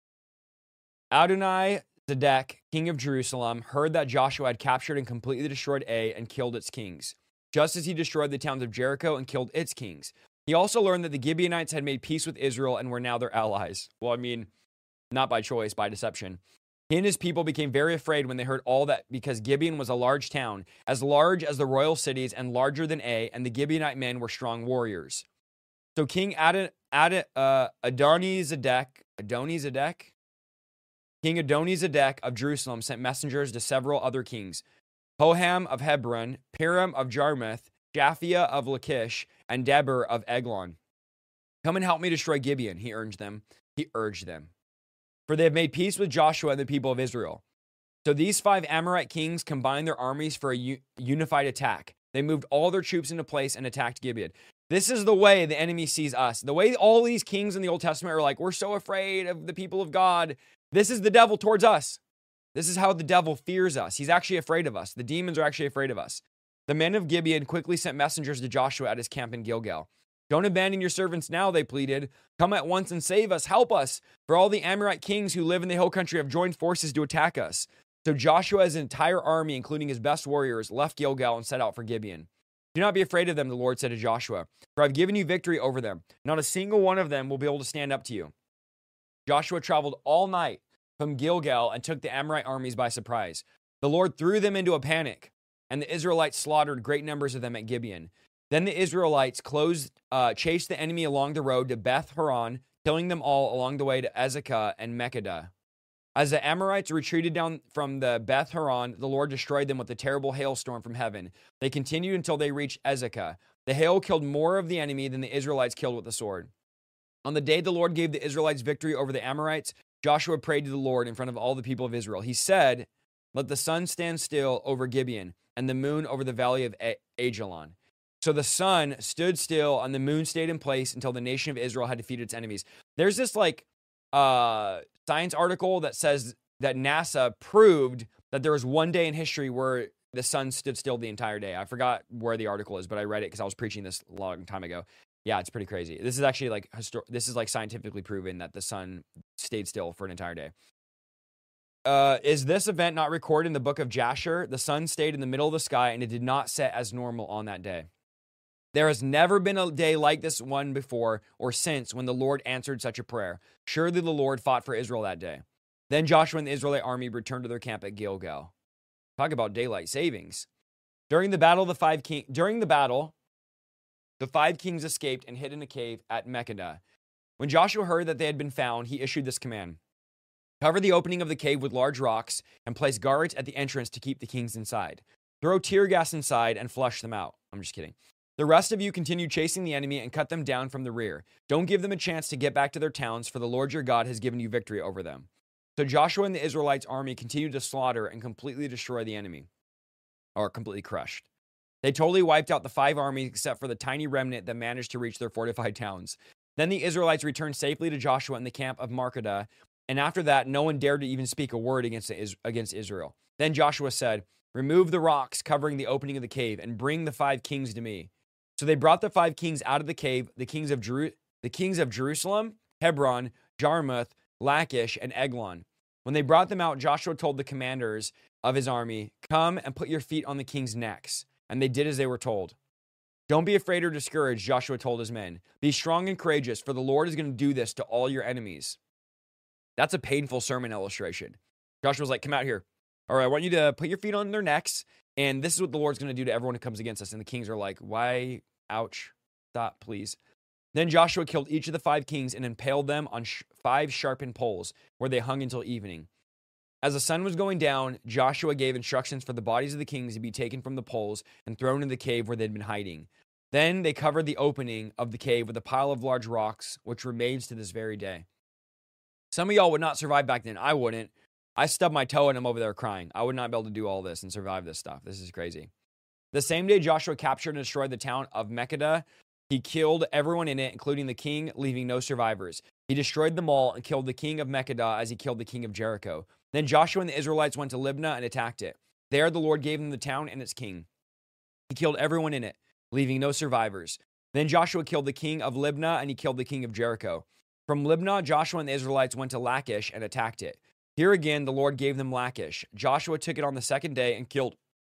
Adoni-Zedek, king of Jerusalem, heard that Joshua had captured and completely destroyed Ai and killed its kings, just as he destroyed the towns of Jericho and killed its kings. He also learned that the Gibeonites had made peace with Israel and were now their allies. Well, I mean, not by choice, by deception. He and his people became very afraid when they heard all that, because Gibeon was a large town, as large as the royal cities and larger than Ai, and the Gibeonite men were strong warriors. So King Adoni-Zedek of Jerusalem sent messengers to several other kings, Hoham of Hebron, Piram of Jarmuth, Japhia of Lachish, and Deber of Eglon. "Come and help me destroy Gibeon," he urged them. For they have made peace with Joshua and the people of Israel. So these 5 Amorite kings combined their armies for a unified attack. They moved all their troops into place and attacked Gibeon. This is the way the enemy sees us. The way all these kings in the Old Testament are like, we're so afraid of the people of God. This is the devil towards us. This is how the devil fears us. He's actually afraid of us. The demons are actually afraid of us. The men of Gibeon quickly sent messengers to Joshua at his camp in Gilgal. "Don't abandon your servants now," they pleaded. "Come at once and save us. Help us. For all the Amorite kings who live in the hill country have joined forces to attack us." So Joshua, his entire army, including his best warriors, left Gilgal and set out for Gibeon. "Do not be afraid of them," the Lord said to Joshua, "for I've given you victory over them. Not a single one of them will be able to stand up to you." Joshua traveled all night from Gilgal and took the Amorite armies by surprise. The Lord threw them into a panic, and the Israelites slaughtered great numbers of them at Gibeon. Then the Israelites chased the enemy along the road to Beth Horon, killing them all along the way to Ezekah and Mekkedah. As the Amorites retreated down from the Beth Horon, the Lord destroyed them with a terrible hailstorm from heaven. They continued until they reached Ezekah. The hail killed more of the enemy than the Israelites killed with the sword. On the day the Lord gave the Israelites victory over the Amorites, Joshua prayed to the Lord in front of all the people of Israel. He said, "Let the sun stand still over Gibeon and the moon over the valley of Ajalon." So the sun stood still and the moon stayed in place until the nation of Israel had defeated its enemies. There's this science article that says that NASA proved that there was one day in history where the sun stood still the entire day. I forgot where the article is, but I read it because I was preaching this a long time ago. Yeah, it's pretty crazy. This is actually this is scientifically proven that the sun stayed still for an entire day. Is this event not recorded in the book of Jasher? The sun stayed in the middle of the sky and it did not set as normal on that day. There has never been a day like this one before or since when the Lord answered such a prayer. Surely the Lord fought for Israel that day. Then Joshua and the Israelite army returned to their camp at Gilgal. Talk about daylight savings. During the battle, the five kings escaped and hid in a cave at Mekkedah. When Joshua heard that they had been found, he issued this command: "Cover the opening of the cave with large rocks and place guards at the entrance to keep the kings inside. Throw tear gas inside and flush them out." I'm just kidding. "The rest of you continue chasing the enemy and cut them down from the rear. Don't give them a chance to get back to their towns, for the Lord your God has given you victory over them." So Joshua and the Israelites' army continued to slaughter and completely destroy the enemy, or completely crushed. They totally wiped out the 5 armies except for the tiny remnant that managed to reach their fortified towns. Then the Israelites returned safely to Joshua in the camp of Makkedah, and after that, no one dared to even speak a word against Israel. Then Joshua said, "Remove the rocks covering the opening of the cave and bring the 5 kings to me." So they brought the 5 kings out of the cave, the kings of Jerusalem, Hebron, Jarmuth, Lachish, and Eglon. When they brought them out, Joshua told the commanders of his army, "Come and put your feet on the kings' necks." And they did as they were told. "Don't be afraid or discouraged," Joshua told his men. "Be strong and courageous, for the Lord is going to do this to all your enemies." That's a painful sermon illustration. Joshua was like, "Come out here. All right, I want you to put your feet on their necks, and this is what the Lord's going to do to everyone who comes against us." And the kings are like, "Why? Ouch. Stop, please. Then Joshua killed each of the 5 kings and impaled them on 5 sharpened poles, where they hung until evening. As the sun was going down, Joshua gave instructions for the bodies of the kings to be taken from the poles and thrown in the cave where they'd been hiding. Then they covered the opening of the cave with a pile of large rocks, which remains to this very day. Some of y'all would not survive back then. I wouldn't. I stubbed my toe and I'm over there crying. I would not be able to do all this and survive this stuff. This is crazy. The same day Joshua captured and destroyed the town of Makkedah, he killed everyone in it, including the king, leaving no survivors. He destroyed them all and killed the king of Makkedah as he killed the king of Jericho. Then Joshua and the Israelites went to Libnah and attacked it. There the Lord gave them the town and its king. He killed everyone in it, leaving no survivors. Then Joshua killed the king of Libnah and he killed the king of Jericho. From Libnah, Joshua and the Israelites went to Lachish and attacked it. Here again, the Lord gave them Lachish. Joshua took it on the second day and killed,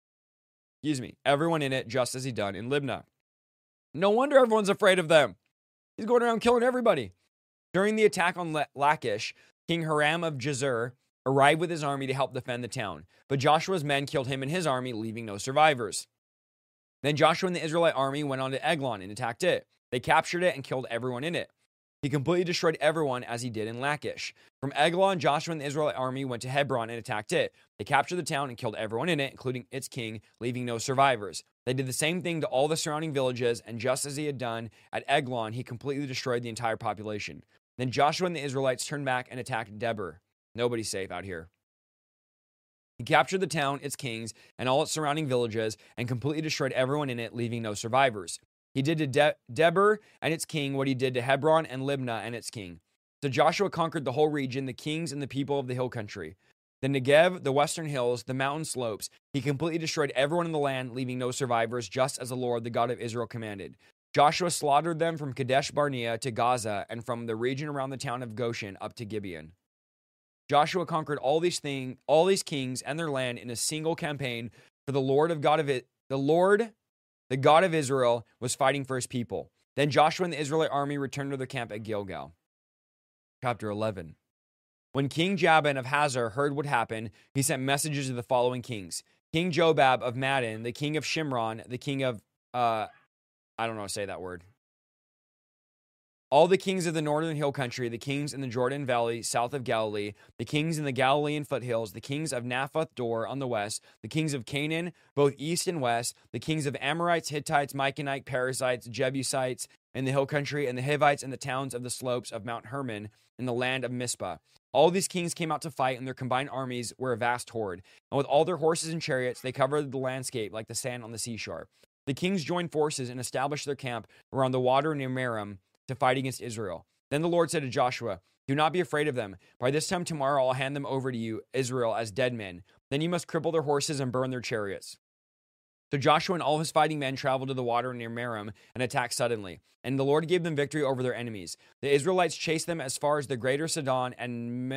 everyone in it, just as he done in Libnah. No wonder everyone's afraid of them. He's going around killing everybody. During the attack on Lachish, King Hiram of Jazer arrived with his army to help defend the town. But Joshua's men killed him and his army, leaving no survivors. Then Joshua and the Israelite army went on to Eglon and attacked it. They captured it and killed everyone in it. He completely destroyed everyone as he did in Lachish. From Eglon, Joshua and the Israelite army went to Hebron and attacked it. They captured the town and killed everyone in it, including its king, leaving no survivors. They did the same thing to all the surrounding villages, and just as he had done at Eglon, he completely destroyed the entire population. Then Joshua and the Israelites turned back and attacked Debir. Nobody's safe out here. He captured the town, its kings, and all its surrounding villages, and completely destroyed everyone in it, leaving no survivors. He did to Debir and its king what he did to Hebron and Libnah and its king. So Joshua conquered the whole region, the kings and the people of the hill country. The Negev, the western hills, the mountain slopes. He completely destroyed everyone in the land, leaving no survivors, just as the Lord, the God of Israel, commanded. Joshua slaughtered them from Kadesh Barnea to Gaza, and from the region around the town of Goshen up to Gibeon. Joshua conquered all these kings and their land in a single campaign, for the Lord, the God of Israel, was fighting for his people. Then Joshua and the Israelite army returned to their camp at Gilgal. Chapter 11. When King Jabin of Hazor heard what happened, he sent messages to the following kings. King Jobab of Madon, the king of Shimron, the king of, I don't know how to say that word. All the kings of the northern hill country, the kings in the Jordan Valley, south of Galilee, the kings in the Galilean foothills, the kings of Naphoth Dor on the west, the kings of Canaan, both east and west, the kings of Amorites, Hittites, Micanite, Perizzites, Jebusites, in the hill country, and the Hivites in the towns of the slopes of Mount Hermon, in the land of Mizpah. All these kings came out to fight, and their combined armies were a vast horde. And with all their horses and chariots, they covered the landscape like the sand on the seashore. The kings joined forces and established their camp around the water near Merom to fight against Israel. Then the Lord said to Joshua, "Do not be afraid of them. By this time tomorrow I'll hand them over to you, Israel, as dead men. Then you must cripple their horses and burn their chariots." So Joshua and all his fighting men traveled to the water near Merom and attacked suddenly. And the Lord gave them victory over their enemies. The Israelites chased them as far as the greater Sidon and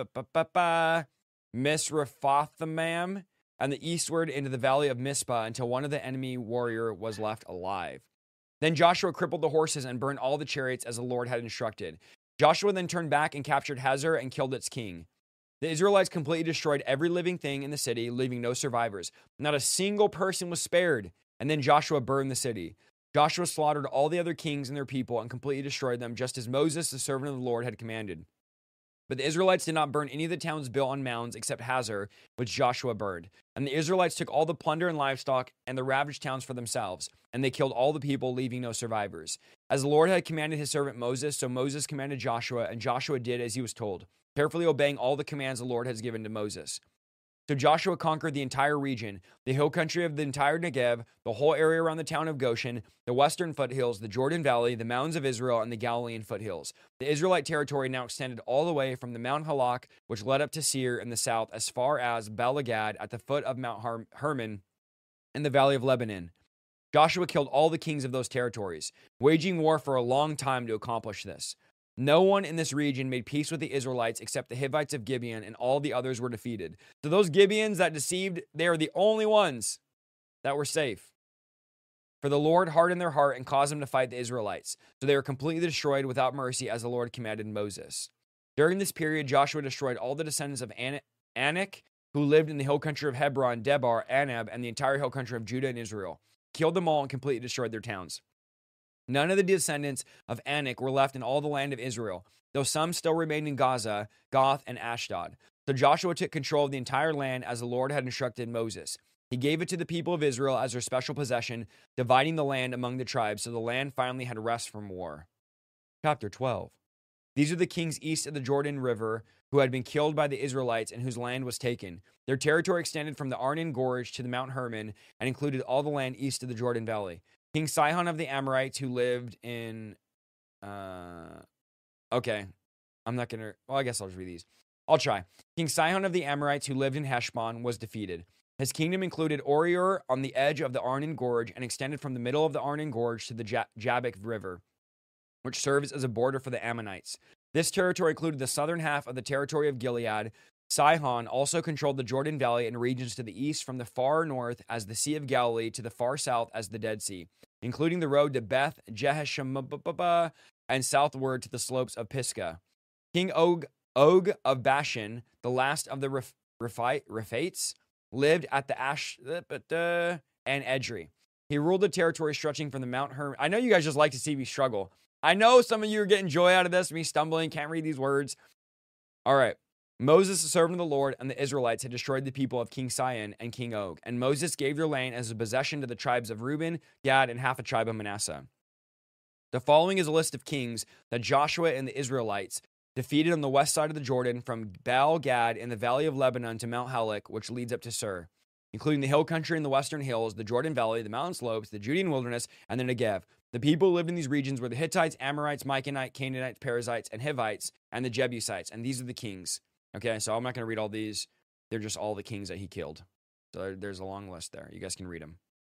Misrephothmaim, and the eastward into the valley of Mizpah, until one of the enemy warrior was left alive. Then Joshua crippled the horses and burned all the chariots as the Lord had instructed. Joshua then turned back and captured Hazor and killed its king. The Israelites completely destroyed every living thing in the city, leaving no survivors. Not a single person was spared. And then Joshua burned the city. Joshua slaughtered all the other kings and their people and completely destroyed them, just as Moses, the servant of the Lord, had commanded. But the Israelites did not burn any of the towns built on mounds except Hazor, which Joshua burned. And the Israelites took all the plunder and livestock and the ravaged towns for themselves, and they killed all the people, leaving no survivors. As the Lord had commanded his servant Moses, so Moses commanded Joshua, and Joshua did as he was told, carefully obeying all the commands the Lord has given to Moses. So Joshua conquered the entire region, the hill country of the entire Negev, the whole area around the town of Goshen, the western foothills, the Jordan Valley, the mountains of Israel, and the Galilean foothills. The Israelite territory now extended all the way from the Mount Halak, which led up to Seir in the south, as far as Balagad at the foot of Mount Hermon in the valley of Lebanon. Joshua killed all the kings of those territories, waging war for a long time to accomplish this. No one in this region made peace with the Israelites except the Hivites of Gibeon, and all the others were defeated. So those Gibeons that deceived, they are the only ones that were safe. For the Lord hardened their heart and caused them to fight the Israelites. So they were completely destroyed without mercy, as the Lord commanded Moses. During this period, Joshua destroyed all the descendants of Anak, who lived in the hill country of Hebron, Debar, Anab, and the entire hill country of Judah and Israel. Killed them all and completely destroyed their towns. None of the descendants of Anak were left in all the land of Israel, though some still remained in Gaza, Goth, and Ashdod. So Joshua took control of the entire land as the Lord had instructed Moses. He gave it to the people of Israel as their special possession, dividing the land among the tribes, so the land finally had rest from war. Chapter 12. These are the kings east of the Jordan River who had been killed by the Israelites and whose land was taken. Their territory extended from the Arnon Gorge to the Mount Hermon and included all the land east of the Jordan Valley. King Sihon of the Amorites, who lived in... Okay, I'm not going to... Well, I guess I'll just read these. I'll try. King Sihon of the Amorites, who lived in Heshbon, was defeated. His kingdom included Orior on the edge of the Arnon Gorge and extended from the middle of the Arnon Gorge to the Jabbok River, which serves as a border for the Ammonites. This territory included the southern half of the territory of Gilead. Sihon also controlled the Jordan Valley and regions to the east from the far north as the Sea of Galilee to the far south as the Dead Sea, including the road to Beth Jeheshimabah and southward to the slopes of Pisgah. King Og of Bashan, the last of the Rephates, lived at the and Edrei. He ruled the territory stretching from the Mount Hermon. I know you guys just like to see me struggle. I know some of you are getting joy out of this, me stumbling, can't read these words. All right. Moses, the servant of the Lord, and the Israelites had destroyed the people of King Sihon and King Og, and Moses gave their land as a possession to the tribes of Reuben, Gad, and half a tribe of Manasseh. The following is a list of kings that Joshua and the Israelites defeated on the west side of the Jordan from Baal Gad in the valley of Lebanon to Mount Halak, which leads up to Sur, including the hill country and the western hills, the Jordan Valley, the mountain slopes, the Judean wilderness, and the Negev. The people who lived in these regions were the Hittites, Amorites, Michanites, Canaanites, Perizzites, and Hivites, and the Jebusites, and these are the kings. Okay, so I'm not going to read all these. They're just all the kings that he killed. So there's a long list there. You guys can read them.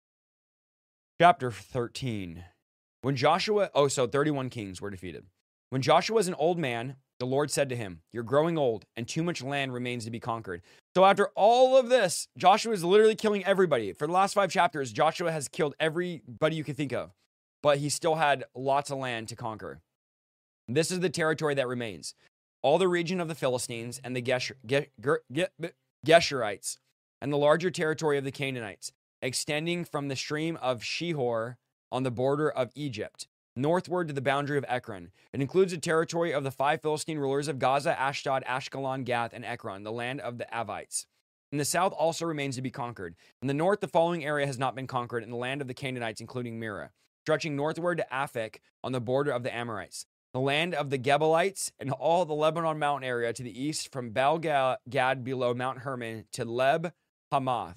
Chapter 13. When Joshua, 31 kings were defeated. When Joshua was an old man, the Lord said to him, "You're growing old, and too much land remains to be conquered." So after all of this, Joshua is literally killing everybody. For the last 5 chapters, Joshua has killed everybody you could think of, but he still had lots of land to conquer. This is the territory that remains. All the region of the Philistines and the Geshurites, and the larger territory of the Canaanites, extending from the stream of Shihor on the border of Egypt, northward to the boundary of Ekron. It includes the territory of the 5 Philistine rulers of Gaza, Ashdod, Ashkelon, Gath, and Ekron, the land of the Avites. In the south also remains to be conquered. In the north, the following area has not been conquered, in the land of the Canaanites, including Mira, stretching northward to Aphek on the border of the Amorites, the land of the Gebalites, and all the Lebanon mountain area to the east from Baal Gad below Mount Hermon to Leb Hamath,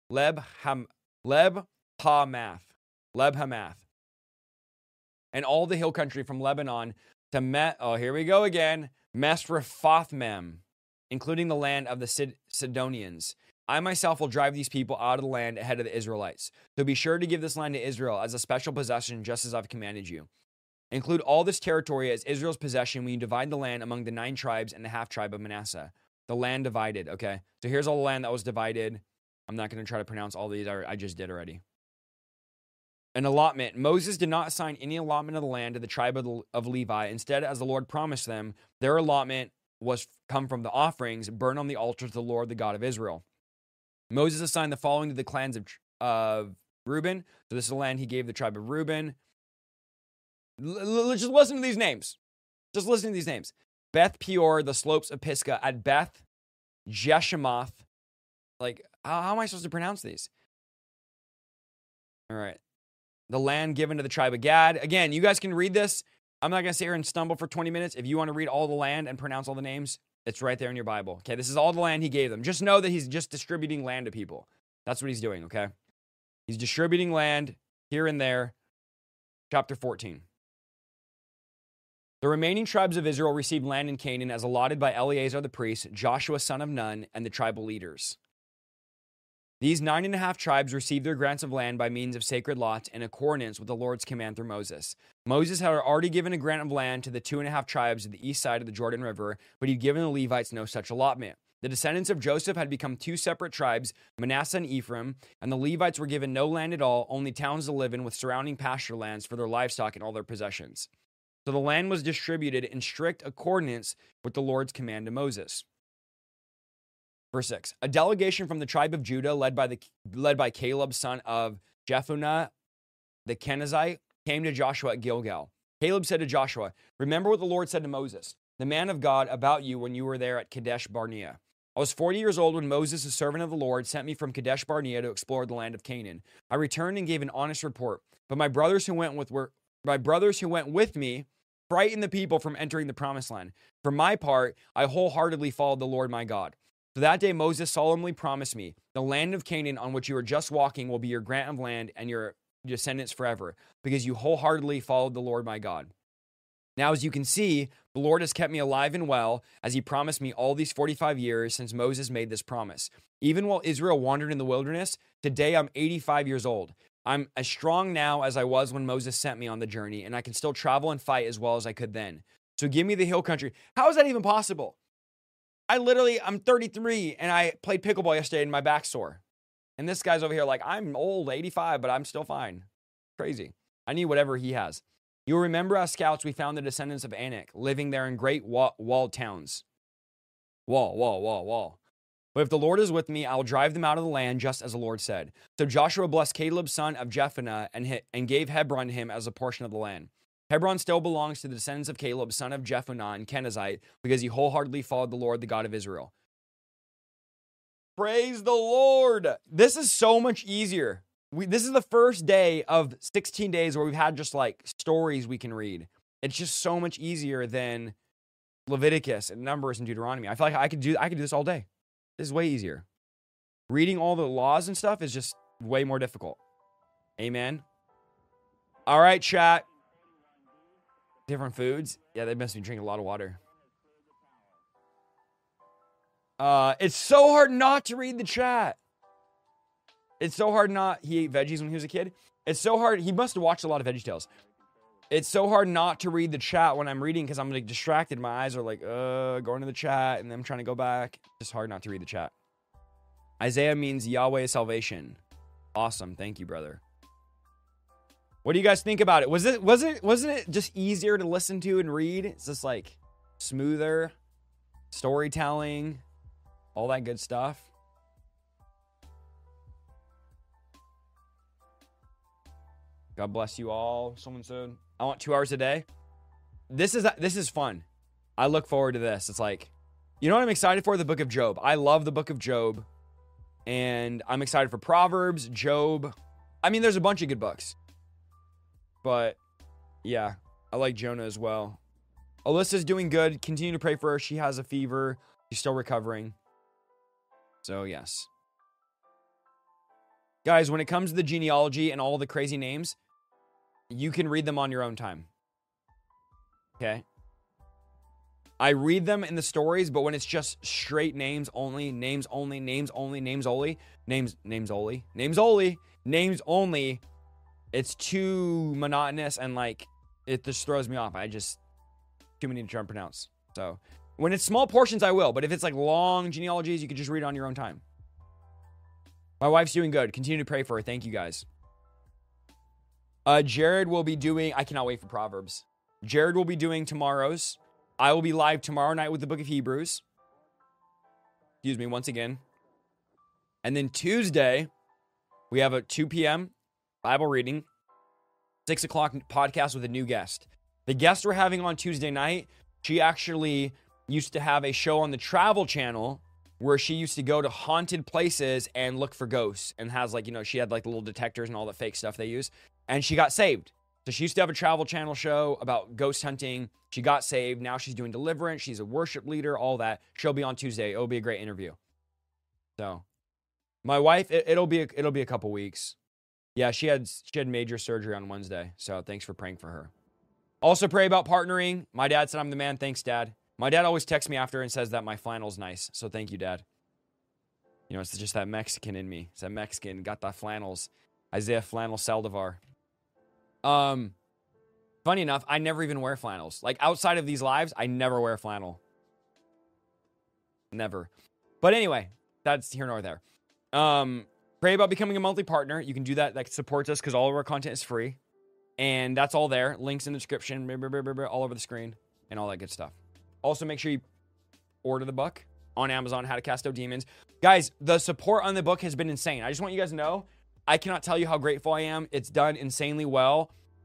and all the hill country from Lebanon to here we go again, Mesrephothmem, including the land of the Sidonians. I myself will drive these people out of the land ahead of the Israelites. So be sure to give this land to Israel as a special possession, just as I've commanded you. Include all this territory as Israel's possession when you divide the land among the 9 tribes and the half tribe of Manasseh. The land divided, okay? So here's all the land that was divided. I'm not going to try to pronounce all these. I just did already. An allotment. Moses did not assign any allotment of the land to the tribe of Levi. Instead, as the Lord promised them, their allotment was come from the offerings burned on the altar to the Lord, the God of Israel. Moses assigned the following to the clans of Reuben. So this is the land he gave the tribe of Reuben. Just listen to these names. Just listen to these names. Beth Peor, the slopes of Pisgah, at Beth Jeshimoth. Like, how am I supposed to pronounce these? All right. The land given to the tribe of Gad. Again, you guys can read this. I'm not going to sit here and stumble for 20 minutes. If you want to read all the land and pronounce all the names, it's right there in your Bible. Okay, this is all the land he gave them. Just know that he's just distributing land to people. That's what he's doing, okay? He's distributing land here and there. Chapter 14. The remaining tribes of Israel received land in Canaan as allotted by Eleazar the priest, Joshua son of Nun, and the tribal leaders. These 9.5 tribes received their grants of land by means of sacred lots in accordance with the Lord's command through Moses. Moses had already given a grant of land to the 2.5 tribes of the east side of the Jordan River, but he'd given the Levites no such allotment. The descendants of Joseph had become 2 separate tribes, Manasseh and Ephraim, and the Levites were given no land at all, only towns to live in with surrounding pasture lands for their livestock and all their possessions. So the land was distributed in strict accordance with the Lord's command to Moses. Verse 6, a delegation from the tribe of Judah led by Caleb, son of Jephunneh the Kenizzite, came to Joshua at Gilgal. Caleb said to Joshua, remember what the Lord said to Moses, the man of God, about you when you were there at Kadesh Barnea. I was 40 years old when Moses, the servant of the Lord, sent me from Kadesh Barnea to explore the land of Canaan. I returned and gave an honest report, but my brothers who went with me frightened the people from entering the promised land. For my part, I wholeheartedly followed the Lord my God. So that day Moses solemnly promised me, the land of Canaan on which you are just walking will be your grant of land and your descendants forever, because you wholeheartedly followed the Lord my God. Now, as you can see, the Lord has kept me alive and well, as he promised me all these 45 years since Moses made this promise. Even while Israel wandered in the wilderness, today I'm 85 years old. I'm as strong now as I was when Moses sent me on the journey, and I can still travel and fight as well as I could then. So give me the hill country. How is that even possible? I'm 33, and I played pickleball yesterday and my back's sore. And this guy's over here like, I'm old, 85, but I'm still fine. Crazy. I need whatever he has. You'll remember as scouts, we found the descendants of Anak living there in great walled towns. Wall. But if the Lord is with me, I'll drive them out of the land, just as the Lord said. So Joshua blessed Caleb, son of Jephunneh, and gave Hebron to him as a portion of the land. Hebron still belongs to the descendants of Caleb, son of Jephunneh, and Kenizzite, because he wholeheartedly followed the Lord, the God of Israel. Praise the Lord. This is so much easier. This is the first day of 16 days where we've had just like stories we can read. It's just so much easier than Leviticus and Numbers and Deuteronomy. I feel like I could do this all day. This is way easier. Reading all the laws and stuff is just way more difficult. Amen. All right, chat. Different foods. Yeah, they must be drinking a lot of water. It's so hard not to read the chat. It's so hard not. He ate veggies when he was a kid. It's so hard. He must have watched a lot of VeggieTales. It's so hard not to read the chat when I'm reading because I'm like distracted. My eyes are like, going to the chat, and then I'm trying to go back. It's just hard not to read the chat. Isaiah means Yahweh is salvation. Awesome. Thank you, brother. What do you guys think about it? Wasn't it just easier to listen to and read? It's just like smoother storytelling, all that good stuff. God bless you all. Someone said, I want 2 hours a day. This is fun. I look forward to this. It's like, you know what I'm excited for? The book of Job. I love the book of Job. And I'm excited for Proverbs, Job. I mean, there's a bunch of good books. But yeah, I like Jonah as well. Alyssa's doing good. Continue to pray for her. She has a fever. She's still recovering. So yes. Guys, when it comes to the genealogy and all the crazy names, you can read them on your own time. Okay? I read them in the stories, but when it's just straight names only, it's too monotonous and like it just throws me off. Too many to try and pronounce. So when it's small portions, I will, but if it's like long genealogies, you can just read it on your own time. My wife's doing good. Continue to pray for her. Thank you guys. Jared will be doing, I cannot wait for Proverbs. Jared will be doing tomorrow's. I will be live tomorrow night with the book of Hebrews. Excuse me, once again. And then Tuesday, we have a 2 p.m. Bible reading, 6 o'clock podcast with a new guest. The guest we're having on Tuesday night, she actually used to have a show on the Travel Channel where she used to go to haunted places and look for ghosts and has like, she had like the little detectors and all the fake stuff they use. And she got saved. So she used to have a Travel Channel show about ghost hunting. She got saved. Now she's doing deliverance. She's a worship leader, all that. She'll be on Tuesday. It'll be a great interview. So my wife, it'll be a couple weeks. Yeah, she had major surgery on Wednesday. So thanks for praying for her. Also pray about partnering. My dad said I'm the man. Thanks, Dad. My dad always texts me after and says that my flannel's nice. So thank you, Dad. It's just that Mexican in me. It's that Mexican. Got the flannels. Isaiah Flannel Saldivar. Funny enough, I never even wear flannels. Like outside of these lives, I never wear flannel. Never. But anyway, that's here nor there. Pray about becoming a monthly partner. You can do that. That supports us because all of our content is free. And that's all there. Links in the description, all over the screen, and all that good stuff. Also, make sure you order the book on Amazon, How to Cast Out Demons. Guys, the support on the book has been insane. I just want you guys to know, I cannot tell you how grateful I am. It's done insanely well.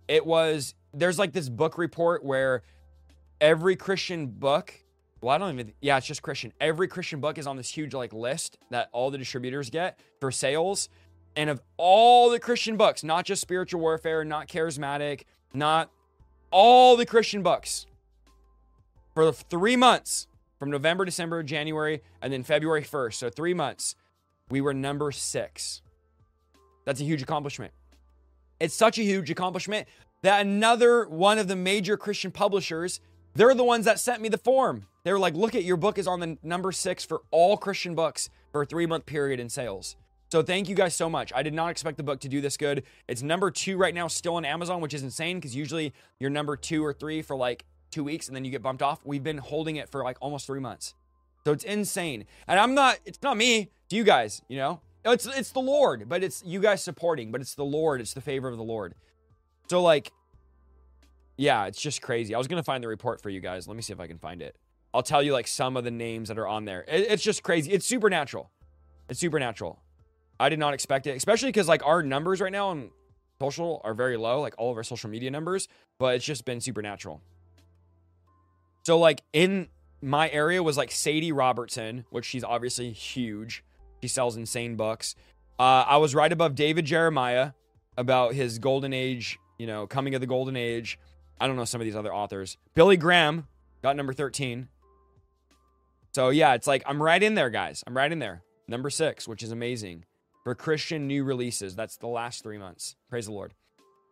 there's like this book report where every Christian book, it's just Christian. Every Christian book is on this huge like list that all the distributors get for sales. And of all the Christian books, not just spiritual warfare, not charismatic, not all the Christian books, for the 3 months, from November, December, January, and then February 1st, so 3 months, we were number 6. That's a huge accomplishment. It's such a huge accomplishment that another one of the major Christian publishers, they're the ones that sent me the form. They were like, look at your book is on the number 6 for all Christian books for a 3-month period in sales. So thank you guys so much. I did not expect the book to do this good. It's number 2 right now, still on Amazon, which is insane because usually you're number 2 or 3 for like 2 weeks and then you get bumped off. We've been holding it for like almost 3 months. So it's insane. And it's not me, it's you guys, you know? It's the Lord, but it's you guys supporting, but it's the Lord. It's the favor of the Lord. So like, yeah, it's just crazy. I was going to find the report for you guys. Let me see if I can find it. I'll tell you like some of the names that are on there. It's just crazy. It's supernatural. It's supernatural. I did not expect it, especially because like our numbers right now on social are very low, like all of our social media numbers, but it's just been supernatural. So like in my area was like Sadie Robertson, which she's obviously huge. She sells insane books. I was right above David Jeremiah about his golden age, you know, coming of the golden age. I don't know some of these other authors. Billy Graham got number 13. So yeah, it's like I'm right in there, guys. I'm right in there. Number 6, which is amazing. For Christian new releases. That's the last 3 months. Praise the Lord.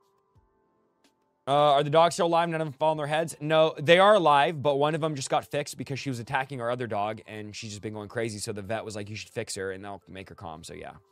Are the dogs still alive? None of them fall on their heads? No, they are alive, but one of them just got fixed because she was attacking our other dog, and she's just been going crazy, so the vet was like, you should fix her, and they'll make her calm, so yeah.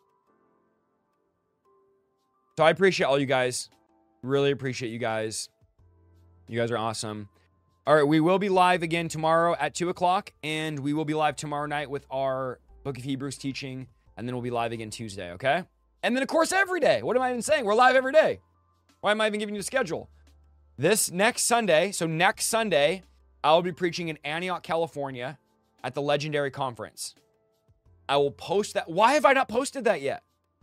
So I appreciate all you guys. Really appreciate you guys. You guys are awesome. All right, we will be live again tomorrow at 2 o'clock, and we will be live tomorrow night with our Book of Hebrews teaching. And then we'll be live again Tuesday, okay? And then, of course, every day. What am I even saying? We're live every day. Why am I even giving you the schedule? This next Sunday, I'll be preaching in Antioch, California at the Legendary Conference. I will post that. Why have I not posted that yet?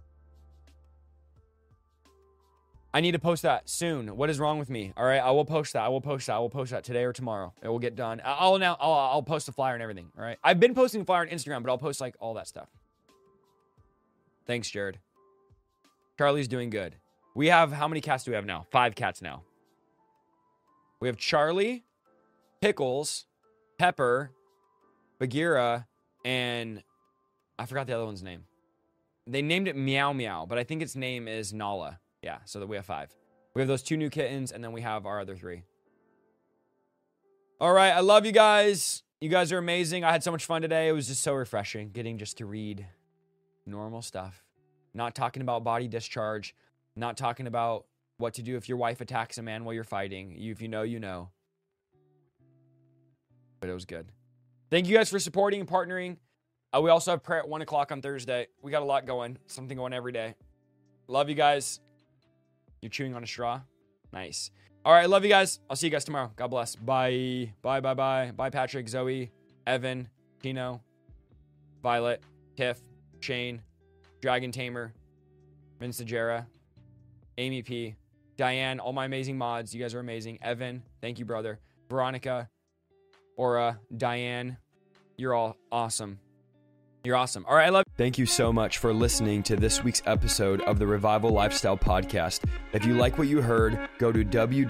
I need to post that soon. What is wrong with me? All right, I will post that. I will post that today or tomorrow. It will get done. I'll post the flyer and everything, all right? I've been posting the flyer on Instagram, but I'll post like all that stuff. Thanks, Jared. Charlie's doing good. We have, how many cats do we have now? 5 cats now. We have Charlie, Pickles, Pepper, Bagheera, and I forgot the other one's name. They named it Meow Meow, but I think its name is Nala. Yeah, so that we have 5. We have those 2 new kittens, and then we have our other 3. All right, I love you guys. You guys are amazing. I had so much fun today. It was just so refreshing getting just to read normal stuff. Not talking about body discharge. Not talking about what to do if your wife attacks a man while you're fighting. If you know, you know. But it was good. Thank you guys for supporting and partnering. We also have prayer at 1 o'clock on Thursday. We got a lot going. Something going every day. Love you guys. You're chewing on a straw? Nice. All right, love you guys. I'll see you guys tomorrow. God bless. Bye. Bye, bye, bye. Bye, Patrick, Zoe, Evan, Tino, Violet, Tiff, Shane, Dragon Tamer, Vince Sajera, Amy P, Diane, all my amazing mods. You guys are amazing. Evan, thank you, brother. Veronica, Aura, Diane, you're all awesome. You're awesome. All right, I love you. Thank you so much for listening to this week's episode of the Revival Lifestyle Podcast. If you like what you heard, go to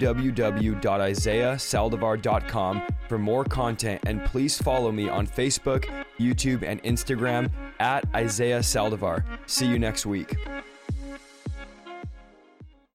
www.isaiahsaldivar.com for more content, and please follow me on Facebook, YouTube, and Instagram at Isaiah Saldivar. See you next week.